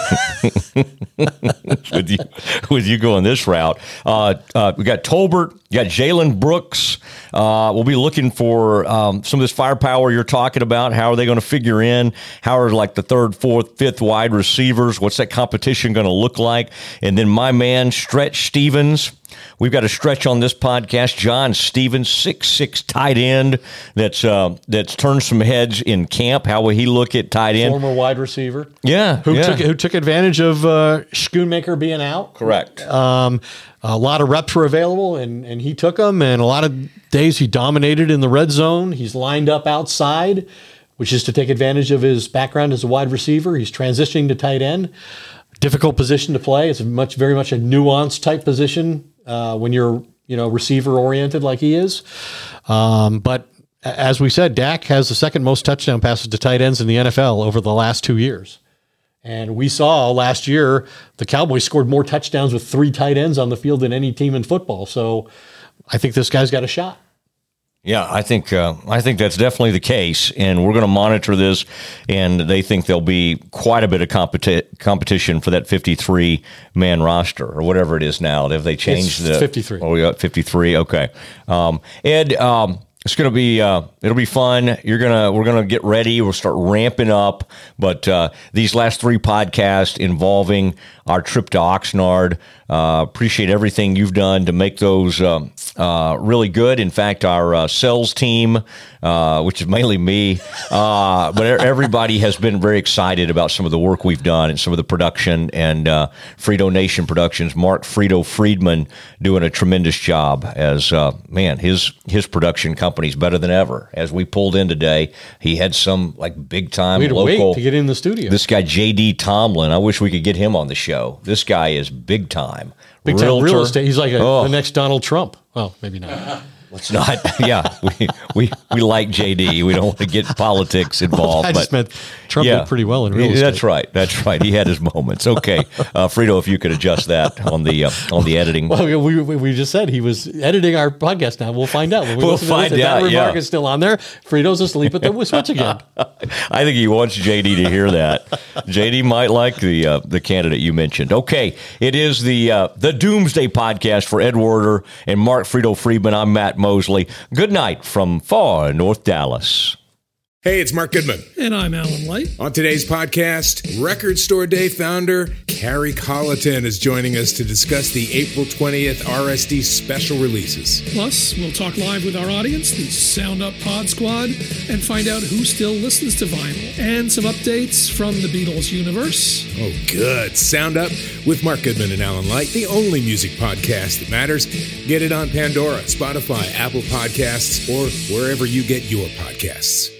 with you, with you going this route. Uh, uh, we got Tolbert, you got Jalen Brooks. Uh, we'll be looking for um, some of this firepower you're talking about. How are they going to figure in? How are like the third, fourth, fifth wide receivers? What's that competition going to look like? And then my man, Stretch Stevens. We've got a stretch on this podcast. John Stevens, six six tight end that's uh, that's turned some heads in camp. How will he look at tight end? Former wide receiver. Yeah. Who yeah. took who took advantage of uh, Schoonmaker being out. Correct. Um, a lot of reps were available, and, and he took them, and a lot of days he dominated in the red zone. He's lined up outside, which is to take advantage of his background as a wide receiver. He's transitioning to tight end. Difficult position to play. It's a much, very much a nuanced type position uh, when you're, you know, receiver oriented like he is. Um, but as we said, Dak has the second most touchdown passes to tight ends in the N F L over the last two years. And we saw last year the Cowboys scored more touchdowns with three tight ends on the field than any team in football. So I think this guy's got a shot. Yeah, I think uh, I think that's definitely the case, and we're going to monitor this. And they think there'll be quite a bit of competi- competition for that fifty-three man roster or whatever it is now. Have they changed it's the fifty-three? Oh, we got fifty-three. Okay, um, Ed, um, it's going to be uh, it'll be fun. You're gonna we're gonna get ready. We'll start ramping up. But uh, these last three podcasts involving our trip to Oxnard. Uh, appreciate everything you've done to make those um, uh, really good. In fact, our uh, sales team, uh, which is mainly me, uh, but everybody has been very excited about some of the work we've done and some of the production. And uh, Frito Nation Productions, Mark Frito Friedman, doing a tremendous job. As uh, man, his his production company's better than ever. As we pulled in today, he had some like big time We had to local wait to get in the studio. This guy J D Tomlin. I wish we could get him on the show. This guy is big time. Big time Realtor. real estate. He's like a, Oh. the next Donald Trump. Well, maybe not. Let's not. Yeah, we, we we like J D. We don't want to get politics involved. I just but meant Trump did pretty well in real Yeah, estate. That's right. That's right. He had his moments. Okay, uh, Frito, if you could adjust that on the uh, on the editing. Well, we, we we just said he was editing our podcast now. We'll find out. When we We'll listen to this, find if out, That remark yeah. is still on there. Frito's asleep at the switch again. I think he wants J D to hear that. J D might like the uh, the candidate you mentioned. Okay, it is the uh, the Doomsday Podcast for Ed Werder and Mark Frito Friedman. I'm Matt Matt Mosley. Good night from far North Dallas. Hey, it's Mark Goodman. And I'm Alan Light. On today's podcast, Record Store Day founder Carrie Colliton is joining us to discuss the April twentieth R S D special releases. Plus, we'll talk live with our audience, the Sound Up Pod Squad, and find out who still listens to vinyl. And some updates from the Beatles universe. Oh, good. Sound Up with Mark Goodman and Alan Light, the only music podcast that matters. Get it on Pandora, Spotify, Apple Podcasts, or wherever you get your podcasts.